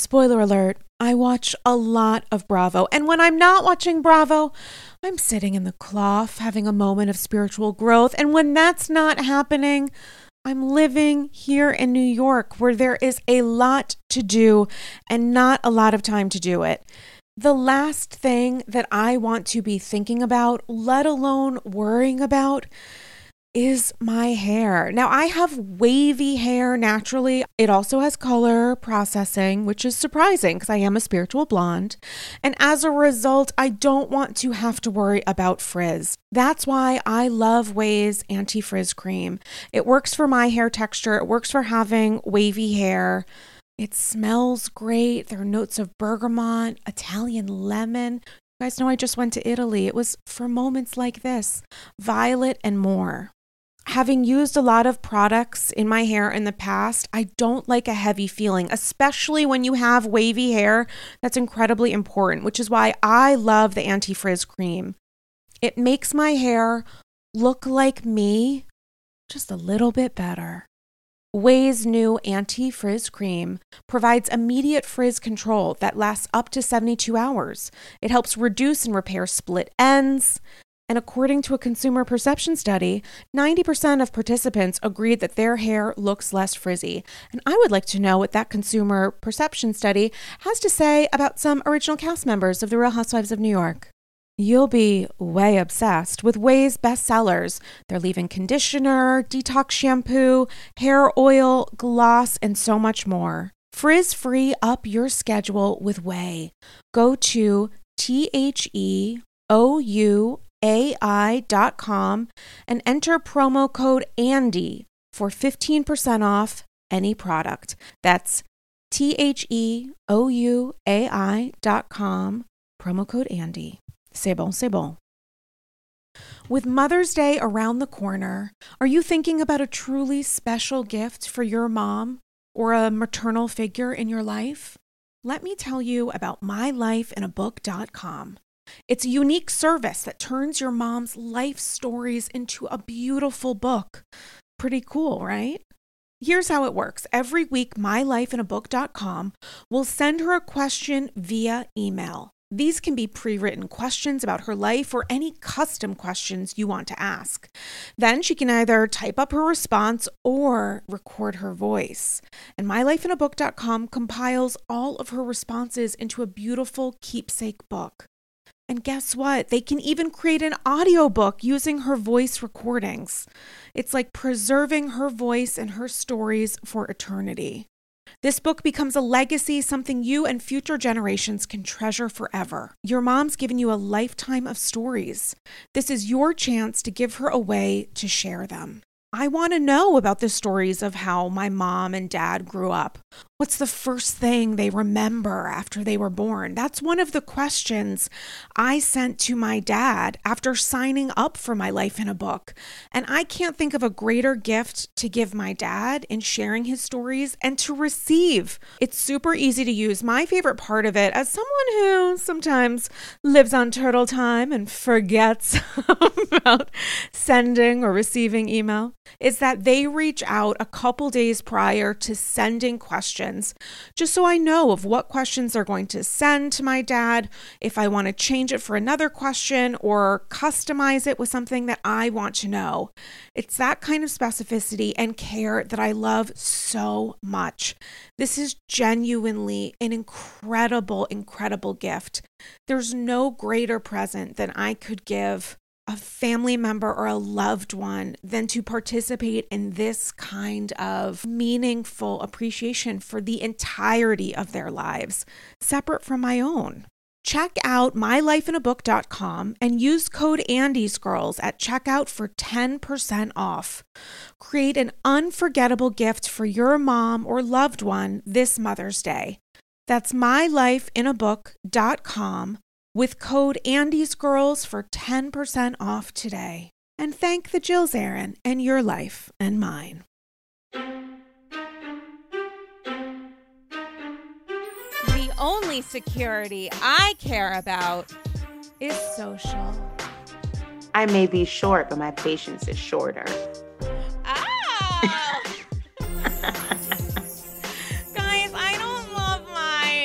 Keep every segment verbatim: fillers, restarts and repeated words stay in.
Spoiler alert, I watch a lot of Bravo. And when I'm not watching Bravo, I'm sitting in the cloth having a moment of spiritual growth. And when that's not happening, I'm living here in New York where there is a lot to do and not a lot of time to do it. The last thing that I want to be thinking about, let alone worrying about, is my hair. Now, I have wavy hair naturally. It also has color processing, which is surprising because I am a spiritual blonde. And as a result, I don't want to have to worry about frizz. That's why I love Ouai's anti-frizz cream. It works for my hair texture. It works for having wavy hair. It smells great. There are notes of bergamot, Italian lemon. You guys know I just went to Italy. It was for moments like this, violet and more. Having used a lot of products in my hair in the past, I don't like a heavy feeling, especially when you have wavy hair. That's incredibly important, which is why I love the anti-frizz cream. It makes my hair look like me, just a little bit better. Ouai's new anti-frizz cream provides immediate frizz control that lasts up to seventy-two hours. It helps reduce and repair split ends. And according to a consumer perception study, ninety percent of participants agreed that their hair looks less frizzy. And I would like to know what that consumer perception study has to say about some original cast members of The Real Housewives of New York. You'll be way obsessed with Ouai's bestsellers. Their leave-in conditioner, detox shampoo, hair oil, gloss, and so much more. Frizz-free up your schedule with Ouai. Go to T H E O U A I dot com and enter promo code Andy for fifteen percent off any product. That's T H E O U A I dot com, promo code Andy. C'est bon, c'est bon. With Mother's Day around the corner, are you thinking about a truly special gift for your mom or a maternal figure in your life? Let me tell you about my life in a book dot com. It's a unique service that turns your mom's life stories into a beautiful book. Pretty cool, right? Here's how it works. Every week, my life in a book dot com will send her a question via email. These can be pre-written questions about her life or any custom questions you want to ask. Then she can either type up her response or record her voice. And my life in a book dot com compiles all of her responses into a beautiful keepsake book. And guess what? They can even create an audiobook using her voice recordings. It's like preserving her voice and her stories for eternity. This book becomes a legacy, something you and future generations can treasure forever. Your mom's given you a lifetime of stories. This is your chance to give her a way to share them. I want to know about the stories of how my mom and dad grew up. What's the first thing they remember after they were born? That's one of the questions I sent to my dad after signing up for my life in a book. And I can't think of a greater gift to give my dad in sharing his stories and to receive. It's super easy to use. My favorite part of it, as someone who sometimes lives on turtle time and forgets about sending or receiving email, is that they reach out a couple days prior to sending questions, just so I know of what questions they're going to send to my dad, if I want to change it for another question or customize it with something that I want to know. It's that kind of specificity and care that I love so much. This is genuinely an incredible, incredible gift. There's no greater present than I could give a family member or a loved one than to participate in this kind of meaningful appreciation for the entirety of their lives, separate from my own. Check out my life in a book dot com and use code ANDYSGIRLS at checkout for ten percent off. Create an unforgettable gift for your mom or loved one this Mother's Day. That's my life in a book dot com with code ANDYSGIRLS for ten percent off today. And thank the Jills Aaron and your life and mine. The only security I care about is social. I may be short, but my patience is shorter. Ah! Guys, I don't love my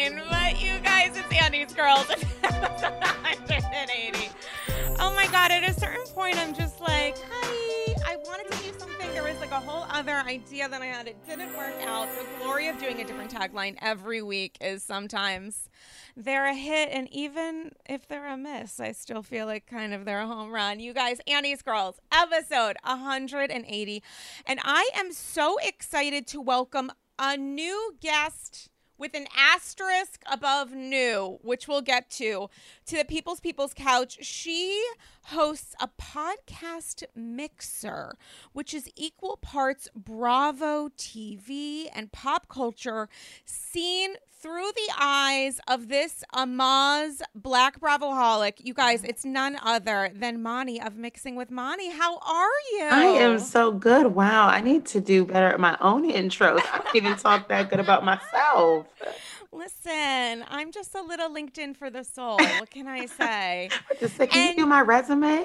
Girls. Episode one hundred eighty. Oh my God, at a certain point, I'm just like, hi, I wanted to do something. There was like a whole other idea that I had. It didn't work out. The glory of doing a different tagline every week is sometimes they're a hit. And even if they're a miss, I still feel like kind of they're a home run. You guys, Andy's Girls, episode one hundred eighty. And I am so excited to welcome a new guest with an asterisk above new, which we'll get to, to the People's People's Couch. She hosts a podcast mixer, which is equal parts Bravo T V and pop culture, seen through the eyes of this Amaz Black Bravoholic. You guys, it's none other than Moni of Mixing with Moni. How are you? I am so good. Wow, I need to do better at my own intros. I don't even talk that good about myself. Listen, I'm just a little LinkedIn for the soul. What can I say? Just say, can And- you do my resume?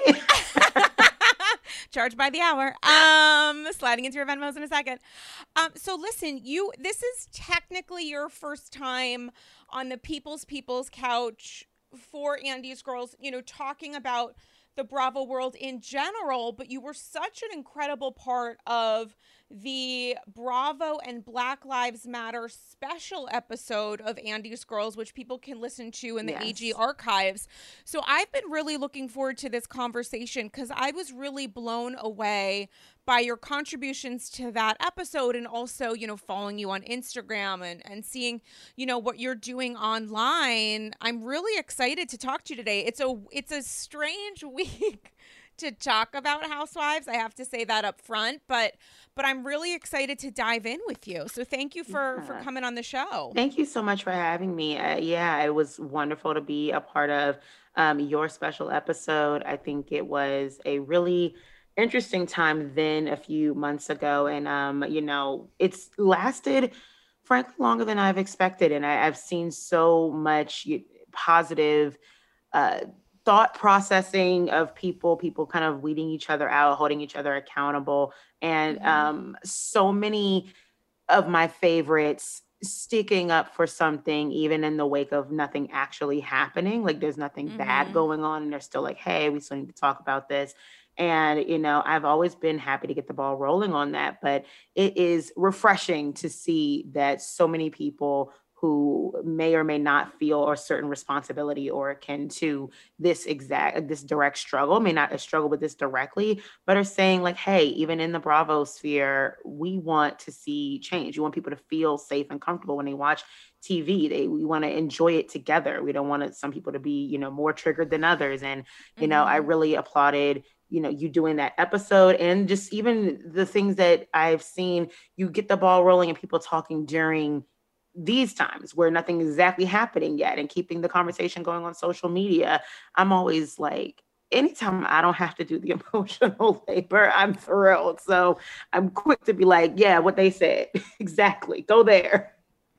Charged by the hour. Um, sliding into your Venmos in a second. Um, so listen, you. This is technically your first time on the People's People's Couch for Andy's Girls. You know, talking about the Bravo world in general, but you were such an incredible part of the Bravo and Black Lives Matter special episode of Andy's Girls, which people can listen to in the Yes. A G archives. So I've been really looking forward to this conversation because I was really blown away by your contributions to that episode, and also, you know, following you on Instagram and, and seeing, you know, what you're doing online. I'm really excited to talk to you today. It's a it's a strange week to talk about Housewives. I have to say that up front, but but I'm really excited to dive in with you. So thank you for Yeah. for coming on the show. Thank you so much for having me. Uh, yeah, it was wonderful to be a part of um, your special episode. I think it was a really interesting time then a few months ago. And, um, you know, it's lasted, frankly, longer than I've expected. And I, I've seen so much y- positive uh, thought processing of people, people kind of weeding each other out, holding each other accountable. And Mhm. um, so many of my favorites sticking up for something, even in the wake of nothing actually happening. Like there's nothing Mhm. bad going on, and they're still like, hey, we still need to talk about this. And, you know, I've always been happy to get the ball rolling on that, but it is refreshing to see that so many people who may or may not feel a certain responsibility or akin to this exact, this direct struggle, may not struggle with this directly, but are saying like, hey, even in the Bravo sphere, we want to see change. We want people to feel safe and comfortable when they watch T V. They, we want to enjoy it together. We don't want it, some people to be, you know, more triggered than others. And, you know, I Mhm. really applauded, you know, you doing that episode, and just even the things that I've seen, you get the ball rolling and people talking during these times where nothing is exactly happening yet, and keeping the conversation going on social media. I'm always like, anytime I don't have to do the emotional labor, I'm thrilled. So I'm quick to be like, yeah, what they said. Exactly. Go there.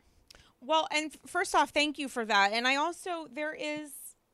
Well, and f- first off, thank you for that. And I also, there is,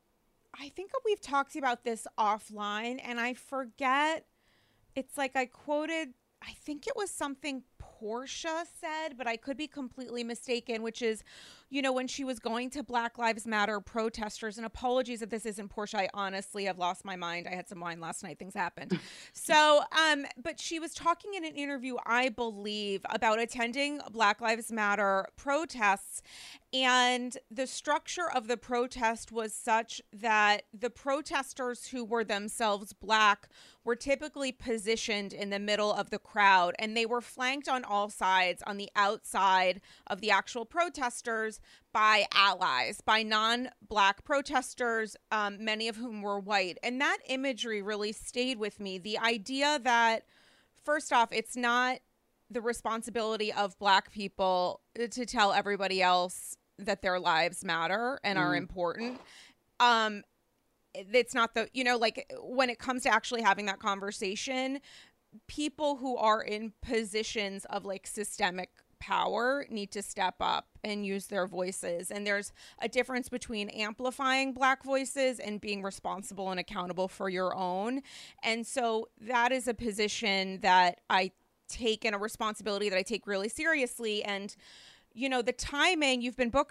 I think we've talked about this offline, and I forget, it's like I quoted, I think it was something Portia said, but I could be completely mistaken, which is, you know, when she was going to Black Lives Matter protesters, and apologies if this isn't Portia, I honestly have lost my mind. I had some wine last night, things happened. So, um, but she was talking in an interview, I believe, about attending Black Lives Matter protests, and the structure of the protest was such that the protesters who were themselves Black were typically positioned in the middle of the crowd, and they were flanked on all sides on the outside of the actual protesters by allies, by non-Black protesters, um, many of whom were white. And that imagery really stayed with me. The idea that, first off, it's not the responsibility of Black people to tell everybody else that their lives matter and are Mm. important. Um, it's not the, you know, like when it comes to actually having that conversation, people who are in positions of like systemic power need to step up and use their voices. And there's a difference between amplifying Black voices and being responsible and accountable for your own. And so that is a position that I take, and a responsibility that I take really seriously. And, you know, the timing, you've been booked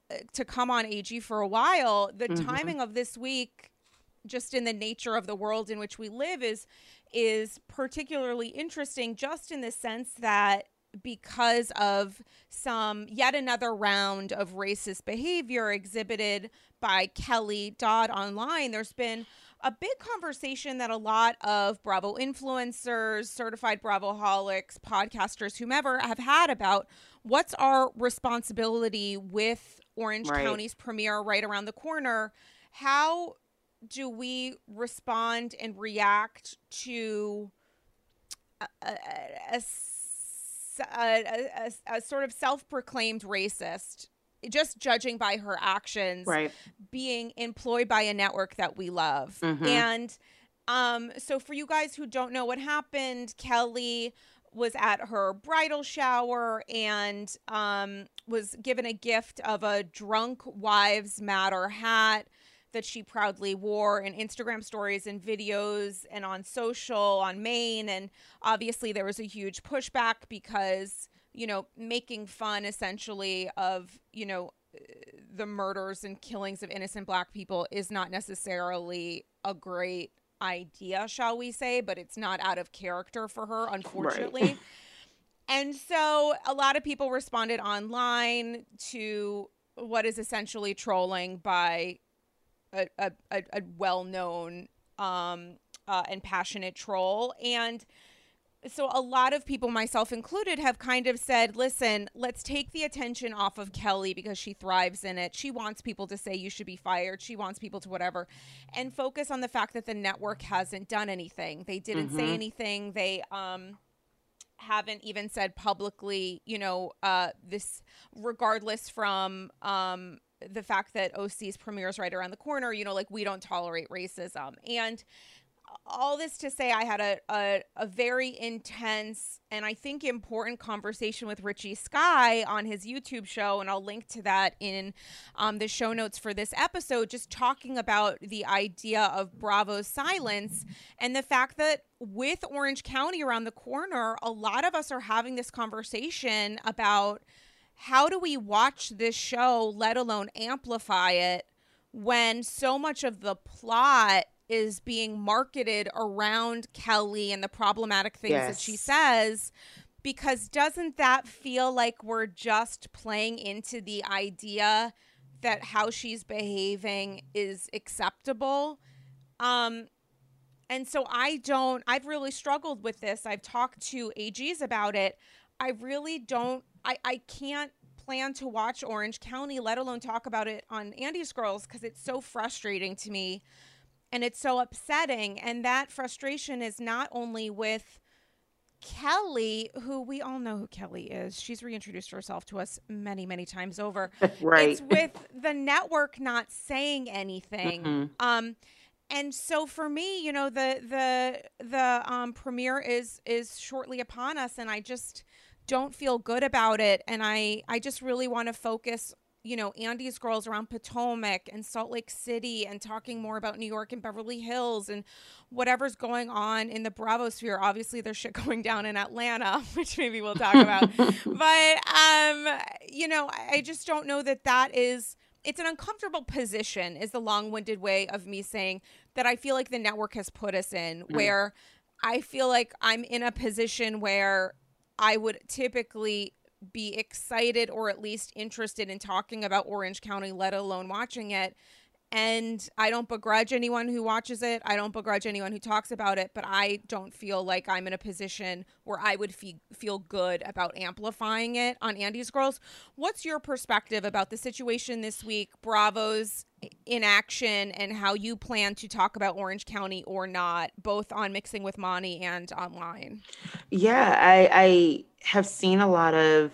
to come on A G for a while. The Mhm. timing of this week, just in the nature of the world in which we live, is is particularly interesting, just in the sense that because of some yet another round of racist behavior exhibited by Kelly Dodd online, there's been a big conversation that a lot of Bravo influencers, certified Bravoholics, podcasters, whomever have had about what's our responsibility with Orange Right. County's premiere right around the corner. How do we respond and react to a, a, a, a, a, a sort of self-proclaimed racist, just judging by her actions, Right. being employed by a network that we love? Mhm. And um, so for you guys who don't know what happened, Kelly was at her bridal shower and um, was given a gift of a Drunk Wives Matter hat that she proudly wore in Instagram stories and videos and on social, on Maine. And obviously there was a huge pushback because, you know, making fun essentially of, you know, the murders and killings of innocent Black people is not necessarily a great idea, shall we say, but it's not out of character for her, unfortunately. Right. And so a lot of people responded online to what is essentially trolling by a, a, a, a well-known um, uh, and passionate troll. And so a lot of people, myself included, have kind of said, listen, let's take the attention off of Kelly because she thrives in it. She wants people to say you should be fired. She wants people to whatever, and focus on the fact that the network hasn't done anything. They didn't Mhm. say anything. They um, haven't even said publicly, you know, uh, this, regardless from um, the fact that O C's premiere is right around the corner, you know, like, we don't tolerate racism. And all this to say, I had a, a, a very intense and I think important conversation with Richie Sky on his YouTube show, and I'll link to that in um, the show notes for this episode, just talking about the idea of Bravo's silence and the fact that with Orange County around the corner, a lot of us are having this conversation about how do we watch this show, let alone amplify it, when so much of the plot is being marketed around Kelly and the problematic things Yes. that she says, because doesn't that feel like we're just playing into the idea that how she's behaving is acceptable? Um, and so I don't, I've really struggled with this. I've talked to A Gs about it. I really don't, I, I can't plan to watch Orange County, let alone talk about it on Andy's Girls, because it's so frustrating to me. And it's so upsetting. And that frustration is not only with Kelly, who we all know who Kelly is. She's reintroduced herself to us many, many times over. Right. It's with the network not saying anything. Mhm. Um, and so for me, you know, the the the um, premiere is is shortly upon us, and I just don't feel good about it. And I I just really want to focus, you know, Andy's Girls around Potomac and Salt Lake City, and talking more about New York and Beverly Hills and whatever's going on in the Bravo sphere. Obviously, there's shit going down in Atlanta, which maybe we'll talk about. But, um, you know, I just don't know that that is, it's an uncomfortable position is the long-winded way of me saying that I feel like the network has put us in, mm. where I feel like I'm in a position where I would typically be excited or at least interested in talking about Orange County, let alone watching it. And I don't begrudge anyone who watches it. I don't begrudge anyone who talks about it, but I don't feel like I'm in a position where I would fe- feel good about amplifying it on Andy's Girls. What's your perspective about the situation this week, Bravo's inaction, and how you plan to talk about Orange County or not, both on Mixing with Moni and online? Yeah, I, I have seen a lot of,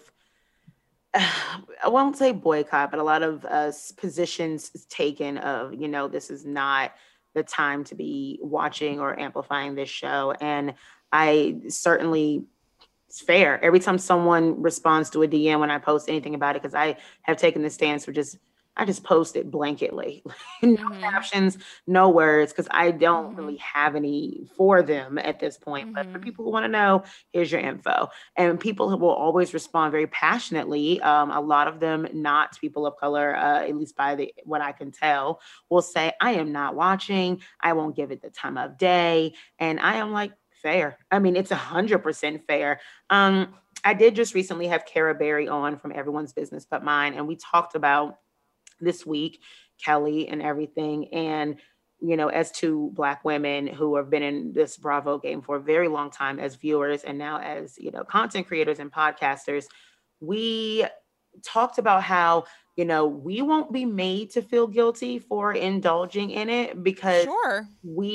I won't say boycott, but a lot of uh, positions taken of, you know, this is not the time to be watching or amplifying this show. And I certainly, it's fair. Every time someone responds to a D M when I post anything about it, because I have taken the stance for just I just post it blanketly. No Mhm. captions, no words, because I don't really Mhm. have any for them at this point. But for Mhm. people who want to know, here's your info. And people who will always respond very passionately, um, a lot of them not people of color, uh, at least by the what I can tell, will say, I am not watching. I won't give it the time of day. And I am like, fair. I mean, it's a hundred percent fair. Um, I did just recently have Cara Berry on from Everyone's Business But Mine, and we talked about this week, Kelly and everything. And, you know, as two Black women who have been in this Bravo game for a very long time as viewers and now as, you know, content creators and podcasters, we talked about how, you know, we won't be made to feel guilty for indulging in it because Sure.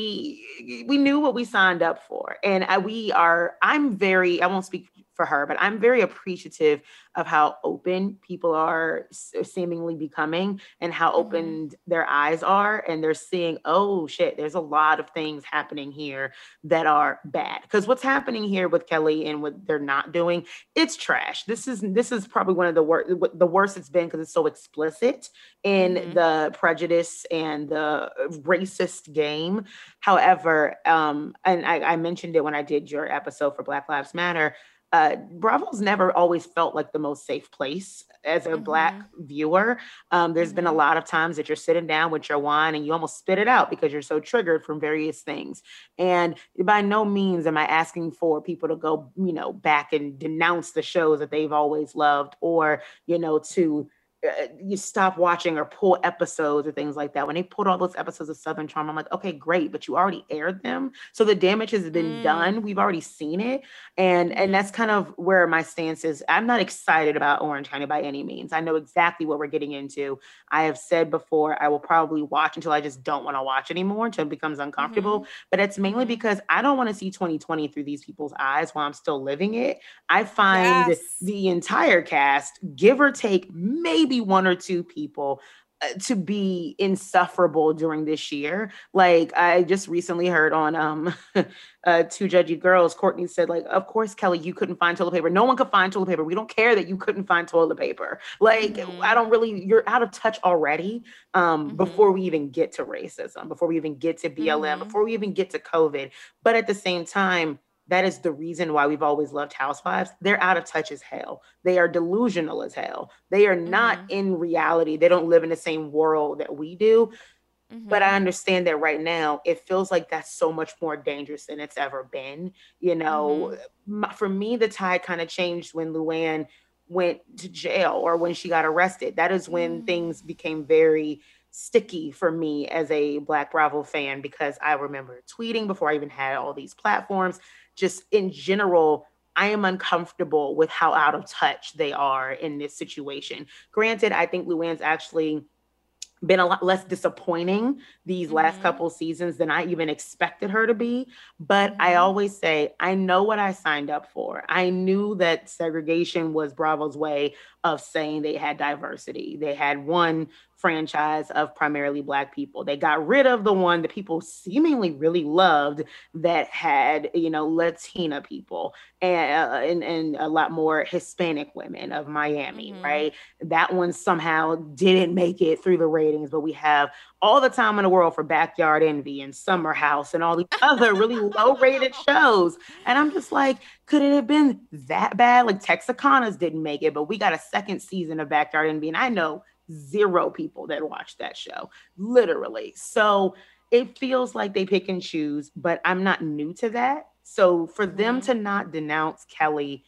we we knew what we signed up for. And I, we are I'm very I won't speak for her, but I'm very appreciative of how open people are seemingly becoming and how Mhm. open their eyes are, and they're seeing, oh shit, there's a lot of things happening here that are bad. Because what's happening here with Kelly and what they're not doing, it's trash. This is this is probably one of the worst the worst it's been because it's so explicit in Mhm. the prejudice and the racist game. However, um, and I, I mentioned it when I did your episode for Black Lives Matter. Uh, Bravo's never always felt like the most safe place as a Black Mhm. viewer. Um, there's been a Mhm. lot of times that you're sitting down with your wine and you almost spit it out because you're so triggered from various things. And by no means am I asking for people to go, you know, back and denounce the shows that they've always loved, or, you know, to uh, you stop watching or pull episodes or things like that. When they pulled all those episodes of Southern Charm, I'm like, okay, great, but you already aired them, so the damage has been Mm. done. We've already seen it, and and that's Mhm. kind of where my stance is. I'm not excited about Orange County by any means. I know exactly what we're getting into. I have said before, I will probably watch until I just don't want to watch anymore, until it becomes uncomfortable. Mhm. But it's mainly Mhm. because I don't want to see twenty twenty through these people's eyes while I'm still living it. I find Yes. the entire cast, give or take maybe one or two people, uh, to be insufferable during this year. Like I just recently heard on um uh Two Judgy Girls, Courtney said, like, of course, Kelly, you couldn't find toilet paper. No one could find toilet paper. We don't care that you couldn't find toilet paper. Like, I Mhm. don't really, you're out of touch already. Um, before Mhm. we even get to racism, before we even get to B L M, Mhm. before we even get to COVID. But at the same time, that is the reason why we've always loved Housewives. They're out of touch as hell. They are delusional as hell. They are not Mhm. in reality. They don't live in the same world that we do. But I Mhm. understand that right now it feels like that's so much more dangerous than it's ever been. You know, Mhm. for me, the tide kind of changed when Luann went to jail or when she got arrested. That is when Mm. things became very sticky for me as a Black Bravo fan, because I remember tweeting before I even had all these platforms. Just in general, I am uncomfortable with how out of touch they are in this situation. Granted, I think Luann's actually been a lot less disappointing these last Mhm. couple seasons than I even expected her to be. But I Mhm. always say, I know what I signed up for. I knew that segregation was Bravo's way of saying they had diversity. They had one franchise of primarily Black people. They got rid of the one that people seemingly really loved that had, you know, Latina people and, uh, and, and a lot more Hispanic women of Miami, Mhm. right? That one somehow didn't make it through the ratings, but we have all the time in the world for Backyard Envy and Summer House and all these other really low rated shows. And I'm just like, could it have been that bad? Like Texacanas didn't make it, but we got a second season of Backyard Envy. And I know zero people that watch that show, literally. So it feels like they pick and choose, but I'm not new to that. So for them Mhm. to not denounce Kelly,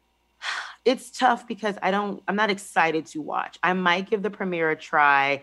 it's tough because I don't I'm not excited to watch. I might give the premiere a try,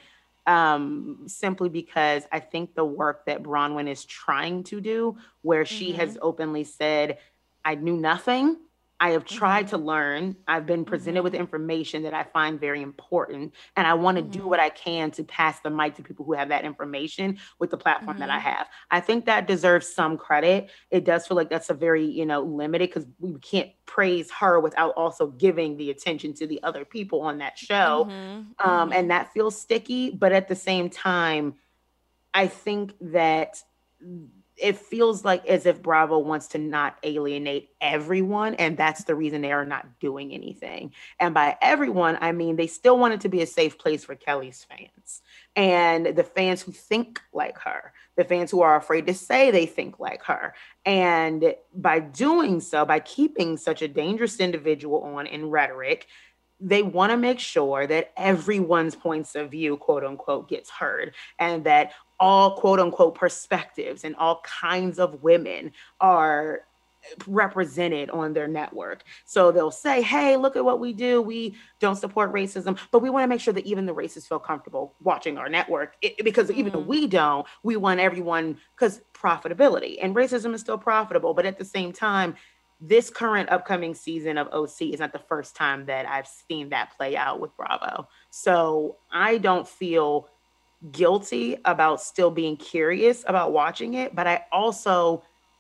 um simply because I think the work that Bronwyn is trying to do, where she has Mhm. openly said, I knew nothing. I have tried Mhm. to learn. I've been presented with Mhm. information that I find very important, and I want to do what Mhm. I can to pass the mic to people who have that information with the platform that I Mhm. have. I think that deserves some credit. It does feel like that's a very, you know, limited, because we can't praise her without also giving the attention to the other people on that show. Mhm. Um, and Mhm. that feels sticky. But at the same time, I think that it feels like as if Bravo wants to not alienate everyone, and that's the reason they are not doing anything. And by everyone, I mean they still want it to be a safe place for Kelly's fans and the fans who think like her, the fans who are afraid to say they think like her. And by doing so, by keeping such a dangerous individual on in rhetoric, they want to make sure that everyone's points of view, quote unquote, gets heard, and that all quote unquote perspectives and all kinds of women are represented on their network. So they'll say, hey, look at what we do. We don't support racism, but we want to make sure that even the racists feel comfortable watching our network it, because mm. even though we don't, we want everyone, because profitability, and racism is still profitable. But at the same time, this current upcoming season of O C is not the first time that I've seen that play out with Bravo. So I don't feel guilty about still being curious about watching it, but I also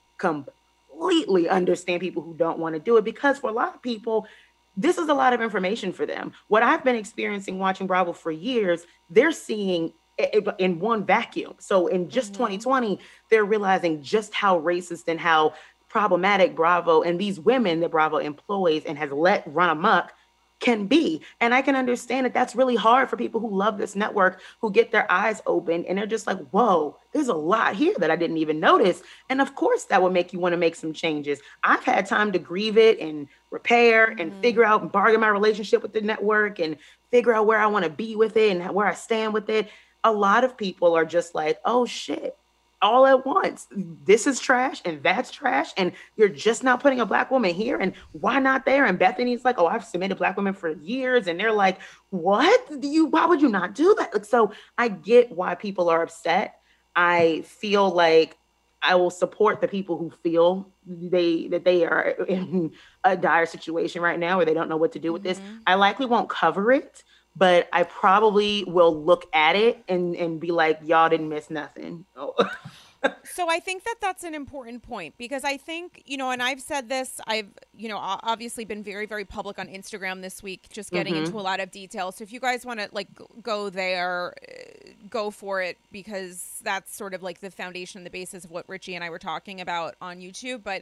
completely understand people who don't want to do it, because for a lot of people, this is a lot of information for them. What I've been experiencing watching Bravo for years, they're seeing it in one vacuum. So in just mm-hmm. twenty twenty, they're realizing just how racist and how problematic Bravo and these women that Bravo employs and has let run amok can be. And I can understand that that's really hard for people who love this network, who get their eyes open and they're just like, whoa, there's a lot here that I didn't even notice. And of course that would make you want to make some changes. I've had time to grieve it and repair mm-hmm. and figure out and bargain my relationship with the network and figure out where I want to be with it and where I stand with it. A lot of people are just like, oh shit, all at once. This is trash and that's trash. And you're just not putting a Black woman here. And why not there? And Bethany's like, oh, I've submitted Black women for years. And they're like, what do you, why would you not do that? Like, so I get why people are upset. I feel like I will support the people who feel they, that they are in a dire situation right now where they don't know what to do with mm-hmm. this. I likely won't cover it, but I probably will look at it and, and be like, y'all didn't miss nothing. Oh. So I think that that's an important point, because I think, you know, and I've said this, I've, you know, obviously been very, very public on Instagram this week, just getting mm-hmm. into a lot of details. So if you guys want to like go there, go for it, because that's sort of like the foundation, the basis of what Richie and I were talking about on YouTube. But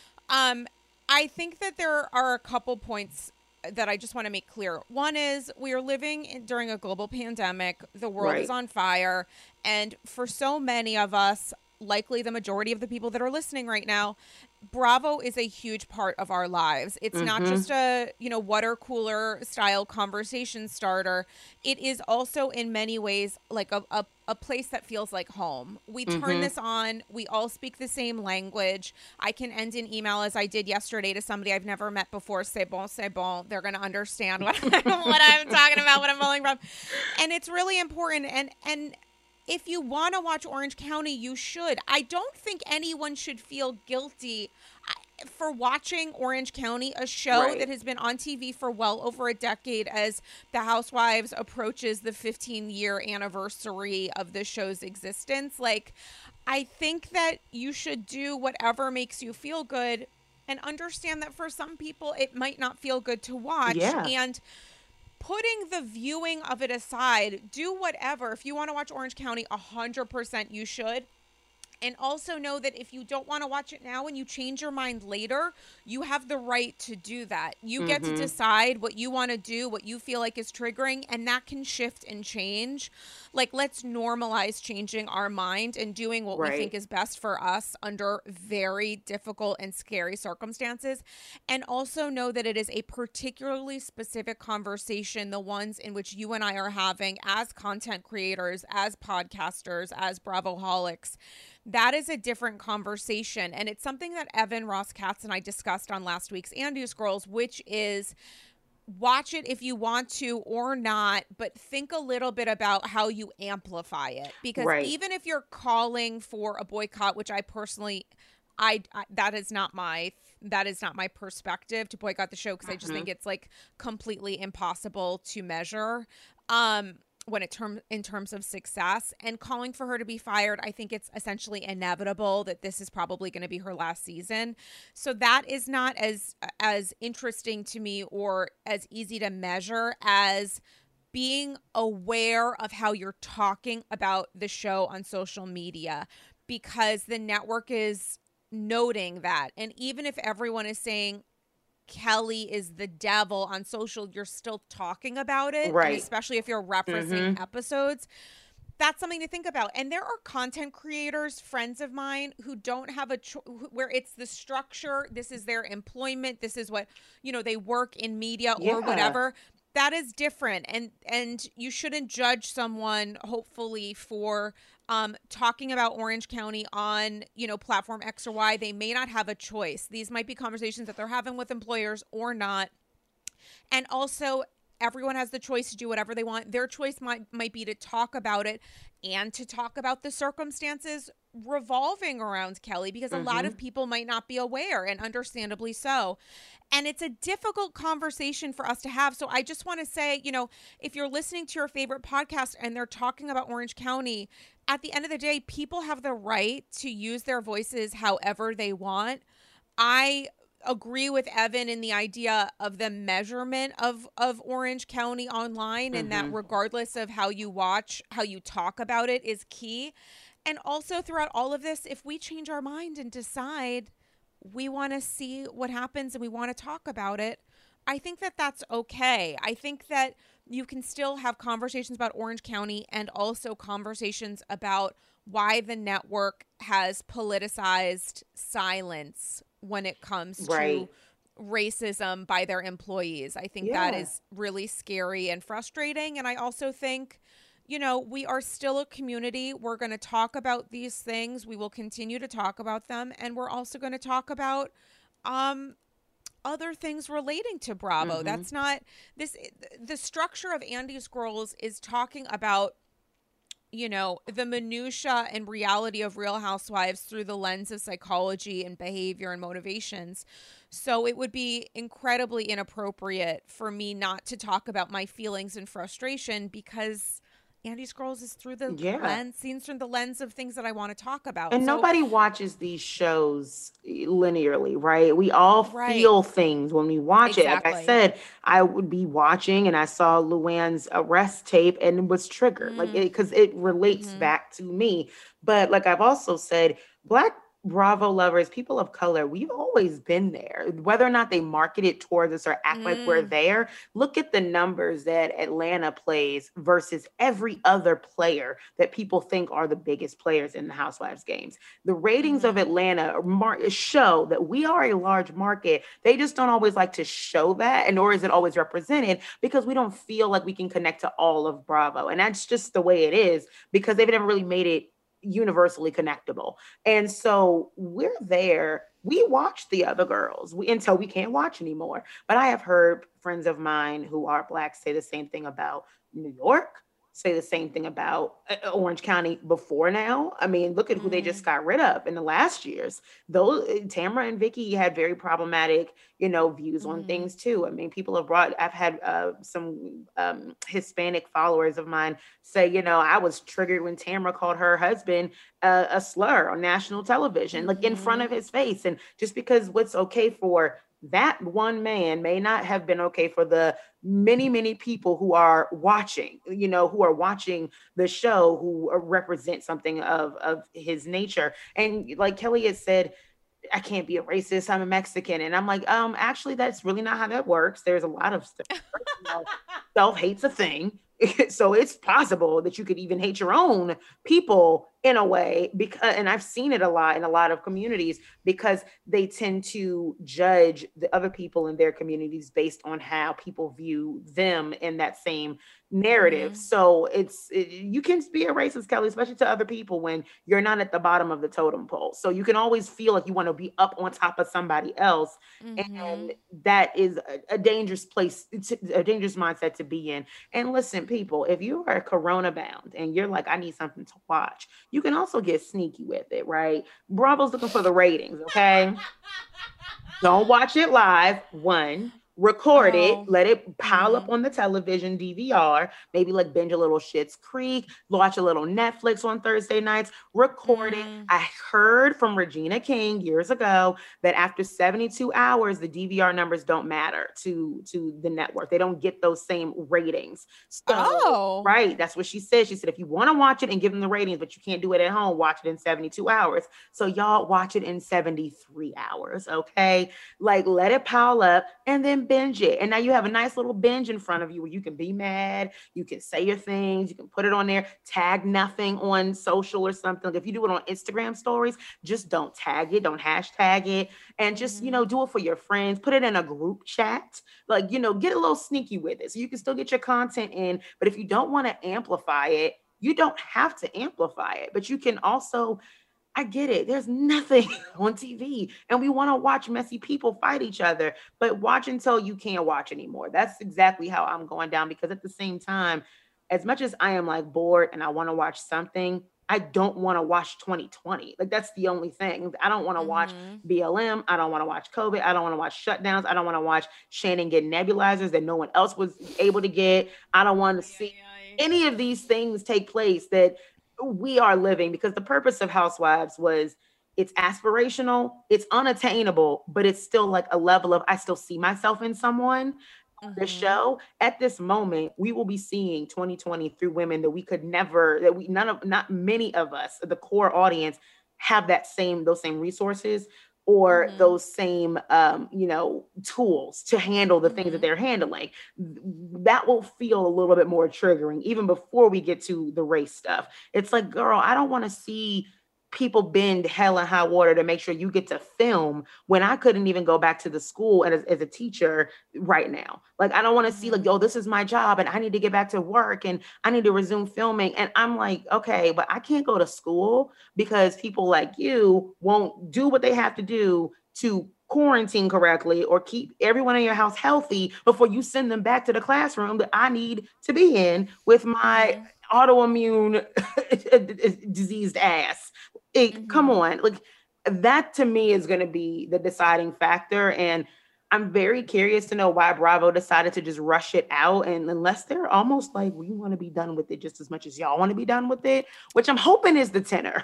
um, I think that there are a couple points that I just want to make clear. One is we are living in, during a global pandemic. The world right. is on fire. And for so many of us, likely the majority of the people that are listening right now, Bravo is a huge part of our lives. It's mm-hmm. not just a, you know, water cooler style conversation starter. It is also in many ways like a, a, a place that feels like home. We mm-hmm. turn this on. We all speak the same language. I can end an email as I did yesterday to somebody I've never met before. C'est bon, c'est bon. They're going to understand what, what I'm talking about, what I'm pulling from. And it's really important. And, and, if you want to watch Orange County, you should. I don't think anyone should feel guilty for watching Orange County, a show right. that has been on T V for well over a decade, as The Housewives approaches the fifteen-year anniversary of the show's existence. Like, I think that you should do whatever makes you feel good and understand that for some people, it might not feel good to watch. Yeah. And putting the viewing of it aside, do whatever. If you want to watch Orange County, one hundred percent you should. And also know that if you don't want to watch it now and you change your mind later, you have the right to do that. You mm-hmm. get to decide what you want to do, what you feel like is triggering, and that can shift and change. Like, let's normalize changing our mind and doing what right. we think is best for us under very difficult and scary circumstances. And also know that it is a particularly specific conversation, the ones in which you and I are having as content creators, as podcasters, as Bravoholics. That is a different conversation. And it's something that Evan Ross Katz and I discussed on last week's Andrews Girls, which is watch it if you want to or not, but think a little bit about how you amplify it. Because right. even if you're calling for a boycott, which I personally, I, I that is not my that is not my perspective to boycott the show, because mm-hmm. I just think it's like completely impossible to measure. Um, when it term in terms of success, and calling for her to be fired, I think it's essentially inevitable that this is probably going to be her last season. So that is not as as interesting to me or as easy to measure as being aware of how you're talking about the show on social media. because the network is noting that. And even if everyone is saying Kelly is the devil on social, you're still talking about it. Right. And especially if you're referencing mm-hmm. episodes. That's something to think about. And there are content creators, friends of mine, who don't have a cho- where it's the structure. This is their employment. This is what, you know, they work in media yeah. or whatever. That is different. And and you shouldn't judge someone, hopefully, for um, talking about Orange County on, you know, platform X or Y. They may not have a choice. These might be conversations that they're having with employers or not. And also, everyone has the choice to do whatever they want. Their choice might might be to talk about it and to talk about the circumstances revolving around Kelly, because mm-hmm. a lot of people might not be aware, and understandably so. And it's a difficult conversation for us to have. So I just want to say, you know, if you're listening to your favorite podcast and they're talking about Orange County, at the end of the day, people have the right to use their voices however they want. I agree with Evan in the idea of the measurement of of Orange County online, and mm-hmm. that regardless of how you watch, how you talk about it is key. And also throughout all of this, if we change our mind and decide we want to see what happens and we want to talk about it, I think that that's okay. I think that you can still have conversations about Orange County and also conversations about why the network has politicized silence when it comes right. to racism by their employees. I think yeah. that is really scary and frustrating. And I also think, you know, we are still a community. We're going to talk about these things. We will continue to talk about them. And we're also going to talk about um, other things relating to Bravo. Mm-hmm. That's not this. The structure of Andy's Girls is talking about, you know, the minutia and reality of Real Housewives through the lens of psychology and behavior and motivations. So it would be incredibly inappropriate for me not to talk about my feelings and frustration, because Andy's Girls is through the yeah. lens, scenes through the lens of things that I want to talk about. And so, nobody watches these shows linearly, right? We all right. feel things when we watch exactly. it. Like I said, I would be watching and I saw Luann's arrest tape and was triggered, mm. like it, because it relates mm-hmm. back to me. But like I've also said, Black Bravo lovers, people of color, we've always been there. Whether or not they market it towards us or act mm. like we're there, look at the numbers that Atlanta plays versus every other player that people think are the biggest players in the Housewives games. The ratings mm. of Atlanta mar- show that we are a large market. They just don't always like to show that, and nor is it always represented, because we don't feel like we can connect to all of Bravo. And that's just the way it is, because they've never really made it universally connectable. And so we're there. We watch the other girls we, until we can't watch anymore. But I have heard friends of mine who are Black say the same thing about New York, say the same thing about uh, Orange County before now. I mean, look at who mm. they just got rid of in the last years. Those Tamara and Vicky had very problematic, you know, views mm. on things too. I mean, people have brought, I've had uh, some um, Hispanic followers of mine say, you know, I was triggered when Tamara called her husband uh, a slur on national television, mm-hmm. like in front of his face. And just because what's okay for that one man may not have been okay for the many, many people who are watching, you know, who are watching the show, who represent something of, of his nature. And like Kelly has said, I can't be a racist, I'm a Mexican. And I'm like, um, actually, that's really not how that works. There's a lot of stuff. You know, self-hate's a thing. So it's possible that you could even hate your own people in a way, because, and I've seen it a lot in a lot of communities, because they tend to judge the other people in their communities based on how people view them in that same narrative. Mm-hmm. So it's, it, you can be a racist, Kelly, especially to other people when you're not at the bottom of the totem pole. So you can always feel like you want to be up on top of somebody else. Mm-hmm. And that is a, a dangerous place, a dangerous mindset to be in. And listen, people, if you are Corona bound and you're like, I need something to watch, you can also get sneaky with it, right? Bravo's looking for the ratings, okay? Don't watch it live, one. record it, Oh. let it pile Mm-hmm. up on the television D V R, maybe like binge a little Schitt's Creek, watch a little Netflix on Thursday nights, record it. Mm. I heard from Regina King years ago that after seventy-two hours, the D V R numbers don't matter to, to the network. They don't get those same ratings. So, Oh. right, that's what she said. She said, if you want to watch it and give them the ratings, but you can't do it at home, watch it in seventy-two hours. So y'all watch it in seventy-three hours, okay? Like, let it pile up and then binge it. And now you have a nice little binge in front of you where you can be mad, you can say your things, you can put it on there, tag nothing on social or something. Like if you do it on Instagram stories, just don't tag it, don't hashtag it, and just, you know, do it for your friends. Put it in a group chat. Like, you know, get a little sneaky with it so you can still get your content in. But if you don't want to amplify it, you don't have to amplify it, but you can also, I get it. There's nothing on T V and we want to watch messy people fight each other, but watch until you can't watch anymore. That's exactly how I'm going down because at the same time, as much as I am like bored and I want to watch something, I don't want to watch twenty twenty. Like that's the only thing. I don't want to watch Mm-hmm. B L M. I don't want to watch COVID. I don't want to watch shutdowns. I don't want to watch Shannon get nebulizers that no one else was able to get. I don't want to see any of these things take place that we are living because the purpose of Housewives was it's aspirational, it's unattainable, but it's still like a level of I still see myself in someone. The Mm-hmm. show at this moment, we will be seeing twenty twenty through women that we could never, that we none of not many of us, the core audience, have that same those same resources or Mm-hmm. those same um, you know, tools to handle the things that Mm-hmm. they're handling. That will feel a little bit more triggering even before we get to the race stuff. It's like, girl, I don't want to see people bend hell and high water to make sure you get to film when I couldn't even go back to the school as, as a teacher right now. Like, I don't want to see like, Mm-hmm. yo, this is my job and I need to get back to work and I need to resume filming. And I'm like, okay, but I can't go to school because people like you won't do what they have to do to quarantine correctly or keep everyone in your house healthy before you send them back to the classroom that I need to be in with my Mm-hmm. autoimmune diseased ass. It, come Mm-hmm. on, like that to me is going to be the deciding factor. And I'm very curious to know why Bravo decided to just rush it out. And unless they're almost like, we want to be done with it just as much as y'all want to be done with it, which I'm hoping is the tenor.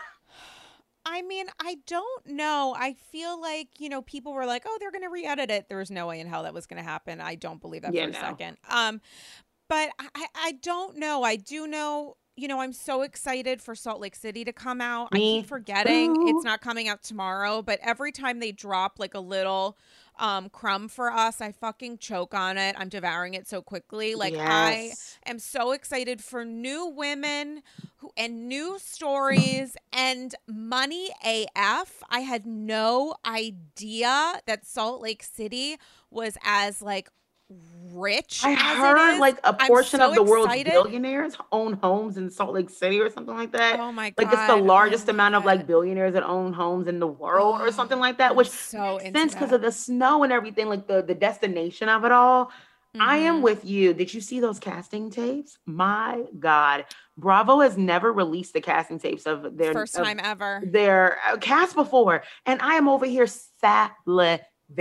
I mean, I don't know. I feel like, you know, people were like, oh, they're going to re-edit it. There was no way in hell that was going to happen. I don't believe that Yeah, for a no. second. Um, but I, I I don't know. I do know, you know, I'm so excited for Salt Lake City to come out. I keep Me forgetting it's too. not coming out tomorrow, but every time they drop like a little um crumb for us, I fucking choke on it. I'm devouring it so quickly. Like I Yes. am so excited for new women who and new stories and money A F. I had no idea that Salt Lake City was as like rich I as it heard is. like a I'm portion so of the world's excited. billionaires own homes in Salt Lake City or something like that. Oh my Like it's the God. I largest love amount of like it. billionaires that own homes in the world or something Oh, like that, I'm which so makes into sense because that. of the snow and everything, like the, the destination of it all. I am Mm-hmm. with you. Did you see those casting tapes? My God. Bravo has never released the casting tapes of their First of time ever. their uh, cast before. And I am over here salivating.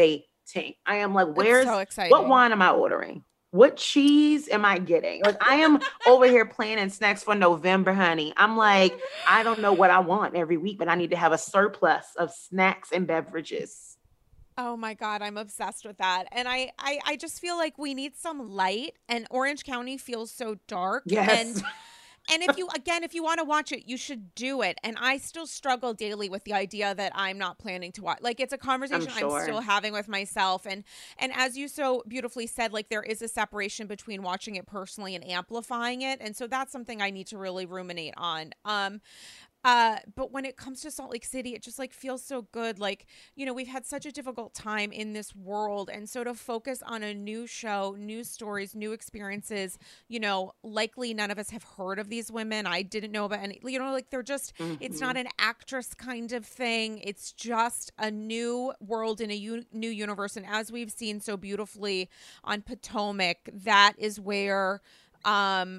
I am like, It's so where's what exciting. wine am I ordering? What cheese am I getting? Like, I am over here planning snacks for November, honey. I'm like, I don't know what I want every week, but I need to have a surplus of snacks and beverages. Oh my God, I'm obsessed with that. And I, I I just feel like we need some light and Orange County feels so dark Yes. and and if you again if you want to watch it, you should do it. And I still struggle daily with the idea that I'm not planning to watch. Like it's a I'm conversation I'm still sure. having with myself and and as you so beautifully said, like there is a separation between watching it personally and amplifying it. And so that's something I need to really ruminate on. Um uh, but when it comes to Salt Lake City, it just like feels so good. Like, you know, we've had such a difficult time in this world. And so to focus on a new show, new stories, new experiences, you know, likely none of us have heard of these women. I didn't know about any, you know, like they're just, it's not Mhm. an actress kind of thing. It's just a new world in a u- new universe. And as we've seen so beautifully on Potomac, that is where, um,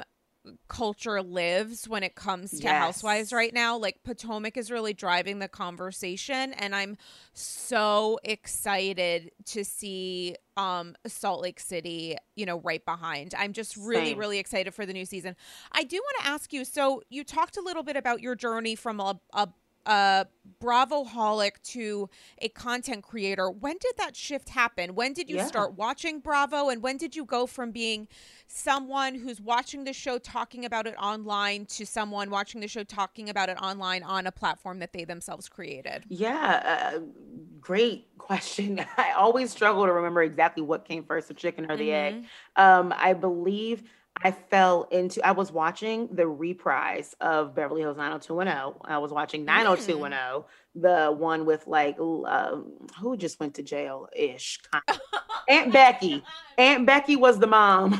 culture lives when it comes to Housewives Yes. right now. Like Potomac is really driving the conversation, and I'm so excited to see um Salt Lake City, you know, right behind. I'm just really Same. really excited for the new season. I do want to ask you, so you talked a little bit about your journey from a a a Bravo-holic to a content creator. When did that shift happen? When did you Yeah. start watching Bravo, and when did you go from being someone who's watching the show talking about it online to someone watching the show talking about it online on a platform that they themselves created? Yeah, uh, great question. I always struggle to remember exactly what came first, the chicken or the egg. Mm-hmm. Um, I believe I fell into, I was watching the reprise of Beverly Hills nine oh two one oh. I was watching nine oh two one Mm. oh, the one with like, l- um, who just went to jail ish. Aunt Becky. Aunt Becky was the mom.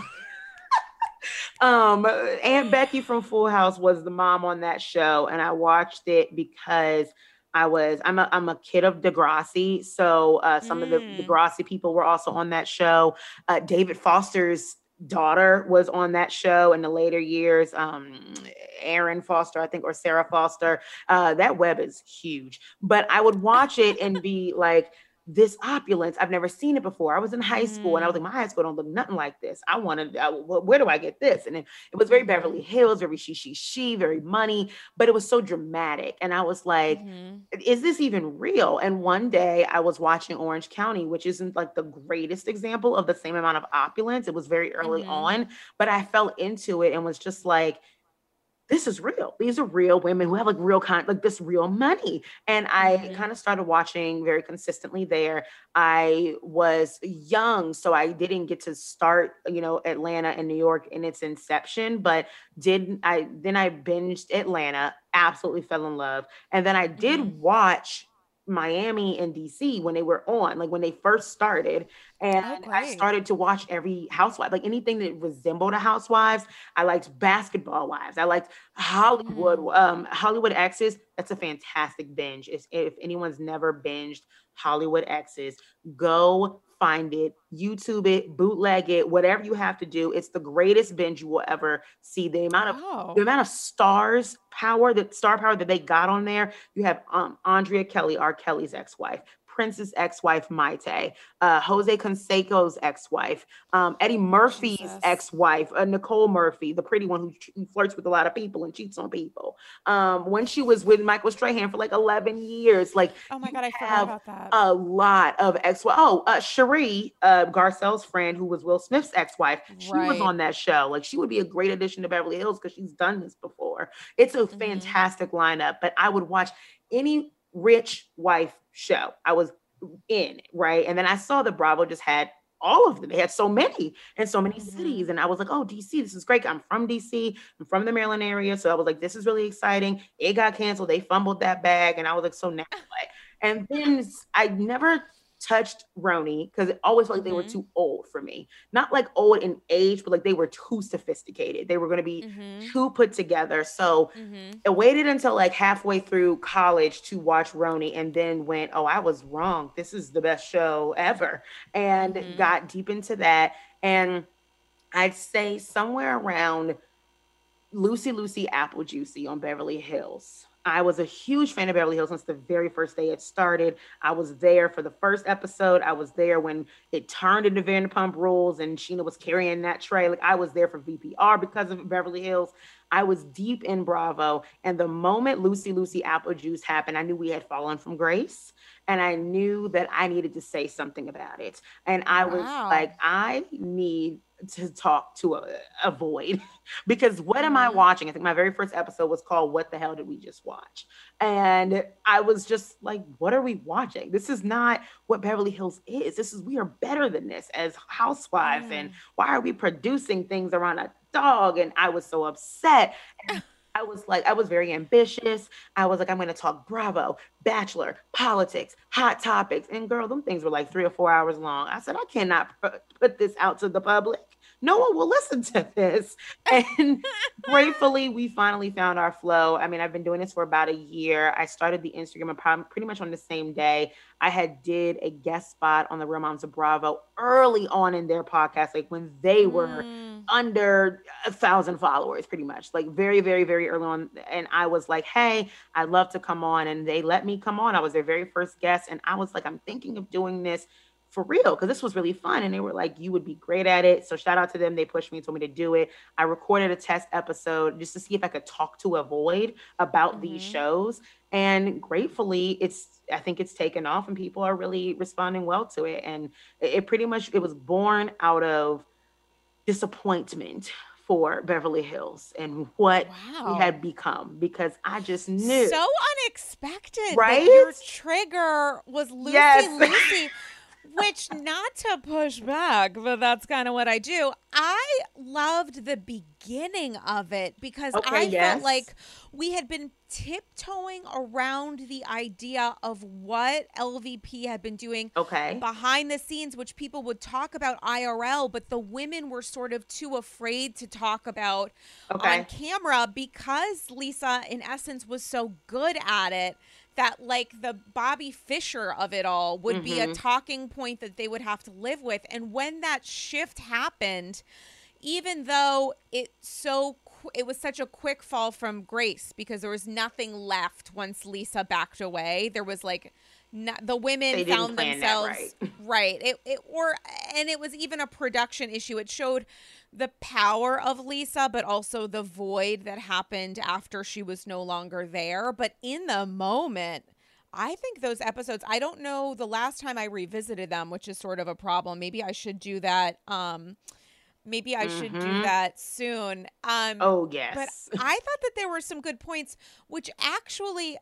Um, Aunt Becky from Full House was the mom on that show, and I watched it because I was I'm a I'm a kid of Degrassi, so uh, some of the Mm. Degrassi people were also on that show. Uh, David Foster's daughter was on that show in the later years. Um, Aaron Foster, I think, or Sarah Foster. Uh, that web is huge, but I would watch it and be like, this opulence. I've never seen it before. I was in high school and I was Mm. like, my high school don't look nothing like this. I wanted, I, where do I get this? And it, it was very Mm-hmm. Beverly Hills, very she, she, she, very money, but it was so dramatic. And I was like, Mm-hmm. is this even real? And one day I was watching Orange County, which isn't like the greatest example of the same amount of opulence. It was very early Mm-hmm. on, but I fell into it and was just like, this is real. These are real women who have like real kind, like this real money. And I Mm-hmm. kind of started watching very consistently there. I was young, so I didn't get to start, you know, Atlanta and New York in its inception, but did I then I binged Atlanta, absolutely fell in love. And then I did Mm-hmm. watch Miami and D C when they were on, like when they first started. And Oh, I great. started to watch every housewife, like anything that resembled a housewives. I liked basketball wives. I liked Hollywood, Mm. um, Hollywood Exes. That's a fantastic binge. If, if anyone's never binged Hollywood Exes, go find it, YouTube it, bootleg it, whatever you have to do. It's the greatest binge you will ever see. The amount of the Oh. amount of stars power, that star power that they got on there. You have um, Andrea Kelly, R. Kelly's ex-wife. Prince's ex-wife Maite, uh, Jose Canseco's ex-wife, um, Eddie Murphy's Jesus. ex-wife, uh, Nicole Murphy, the pretty one who, who flirts with a lot of people and cheats on people. Um, when she was with Michael Strahan for like eleven years, like Oh my you God, I forgot have about that. a lot of ex. Oh, uh, Cherie, uh, Garcelle's friend, who was Will Smith's ex-wife, she was Right. on that show. Like she would be a great addition to Beverly Hills because she's done this before. It's a Mm-hmm. fantastic lineup. But I would watch any rich wife show. I was in, right? And then I saw that Bravo just had all of them. They had so many in so many Mm-hmm. cities. And I was like, oh, D C, this is great. I'm from D C. I'm from the Maryland area. So I was like, this is really exciting. It got canceled. They fumbled that bag. And I was like, so now what? And then I never touched Roni because it always felt like they were Mm-hmm. too old for me. Not like old in age, but like they were too sophisticated. They were going to be Mm-hmm. too put together. So Mm-hmm. I waited until like halfway through college to watch Roni and then went, oh, I was wrong. This is the best show ever. And Mm-hmm. got deep into that. And I'd say somewhere around Lucy Lucy Apple Juicy on Beverly Hills. I was a huge fan of Beverly Hills since the very first day it started. I was there for the first episode. I was there when it turned into Vanderpump Rules and Sheena was carrying that tray. Like I was there for V P R because of Beverly Hills. I was deep in Bravo. And the moment Lucy Lucy Apple Juice happened, I knew we had fallen from grace. And I knew that I needed to say something about it. And I was Wow. like, I need to talk to a, a void because what am I Mm-hmm. watching? I think my very first episode was called What the Hell Did We Just Watch? And I was just like, what are we watching? This is not what Beverly Hills is. This is, we are better than this as housewives. And Mm. why are we producing things around a dog? And I was so upset. And I was like, I was very ambitious. I was like, I'm going to talk Bravo, Bachelor, politics, hot topics. And girl, them things were like three or four hours long. I said, I cannot put this out to the public. No one will listen to this. And gratefully, we finally found our flow. I mean, I've been doing this for about a year. I started the Instagram pretty much on the same day. I had did a guest spot on the Real Moms of Bravo early on in their podcast, like when they were Mm. under a thousand followers, pretty much, like very, very, very early on. And I was like, hey, I'd love to come on. And they let me come on. I was their very first guest. And I was like, I'm thinking of doing this for real because this was really fun. And they were like, you would be great at it. So shout out to them. They pushed me and told me to do it. I recorded a test episode just to see if I could talk to a void about mm-hmm. these shows. And gratefully, it's, I think it's taken off and people are really responding well to it. And it, it pretty much, it was born out of disappointment for Beverly Hills and what wow. we had become, because I just knew. So unexpected. Right? That your trigger was Lucy yes. Lucy. Which, not to push back, but that's kind of what I do. I loved the beginning of it because okay, I yes. felt like we had been tiptoeing around the idea of what L V P had been doing okay. behind the scenes, which people would talk about I R L, but the women were sort of too afraid to talk about okay. on camera because Lisa, in essence, was so good at it. That like the Bobby Fischer of it all would mm-hmm. be a talking point that they would have to live with. And when that shift happened, even though it so qu- it was such a quick fall from grace because there was nothing left once Lisa backed away. There was like not, the women they found didn't plan themselves that right. right. It it or and it was even a production issue. It showed the power of Lisa, but also the void that happened after she was no longer there. But in the moment, I think those episodes, I don't know the last time I revisited them, which is sort of a problem. Maybe I should do that. Um, maybe I mm-hmm. should do that soon. Um, oh, yes. But I thought that there were some good points, which actually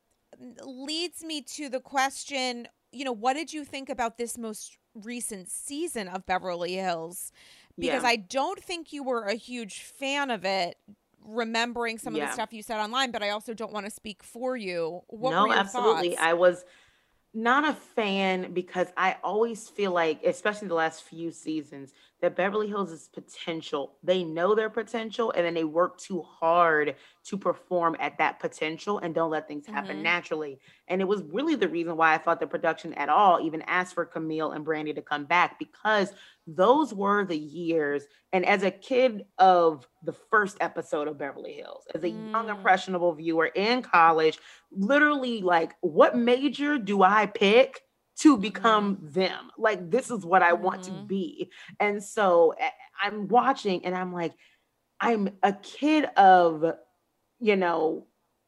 leads me to the question, you know, what did you think about this most recent season of Beverly Hills? Because yeah. I don't think you were a huge fan of it, remembering some yeah. of the stuff you said online, but I also don't want to speak for you. What no, were your absolutely. thoughts? I was not a fan because I always feel like, especially the last few seasons, that Beverly Hills is potential. They know their potential and then they work too hard to perform at that potential and don't let things happen mm-hmm. naturally. And it was really the reason why I thought the production at all even asked for Camille and Brandy to come back, because those were the years. And as a kid of the first episode of Beverly Hills, as a mm. young, impressionable viewer in college, literally like, what major do I pick to become mm. them? Like, this is what I mm. want to be. And so I'm watching and I'm like, I'm a kid of, you know,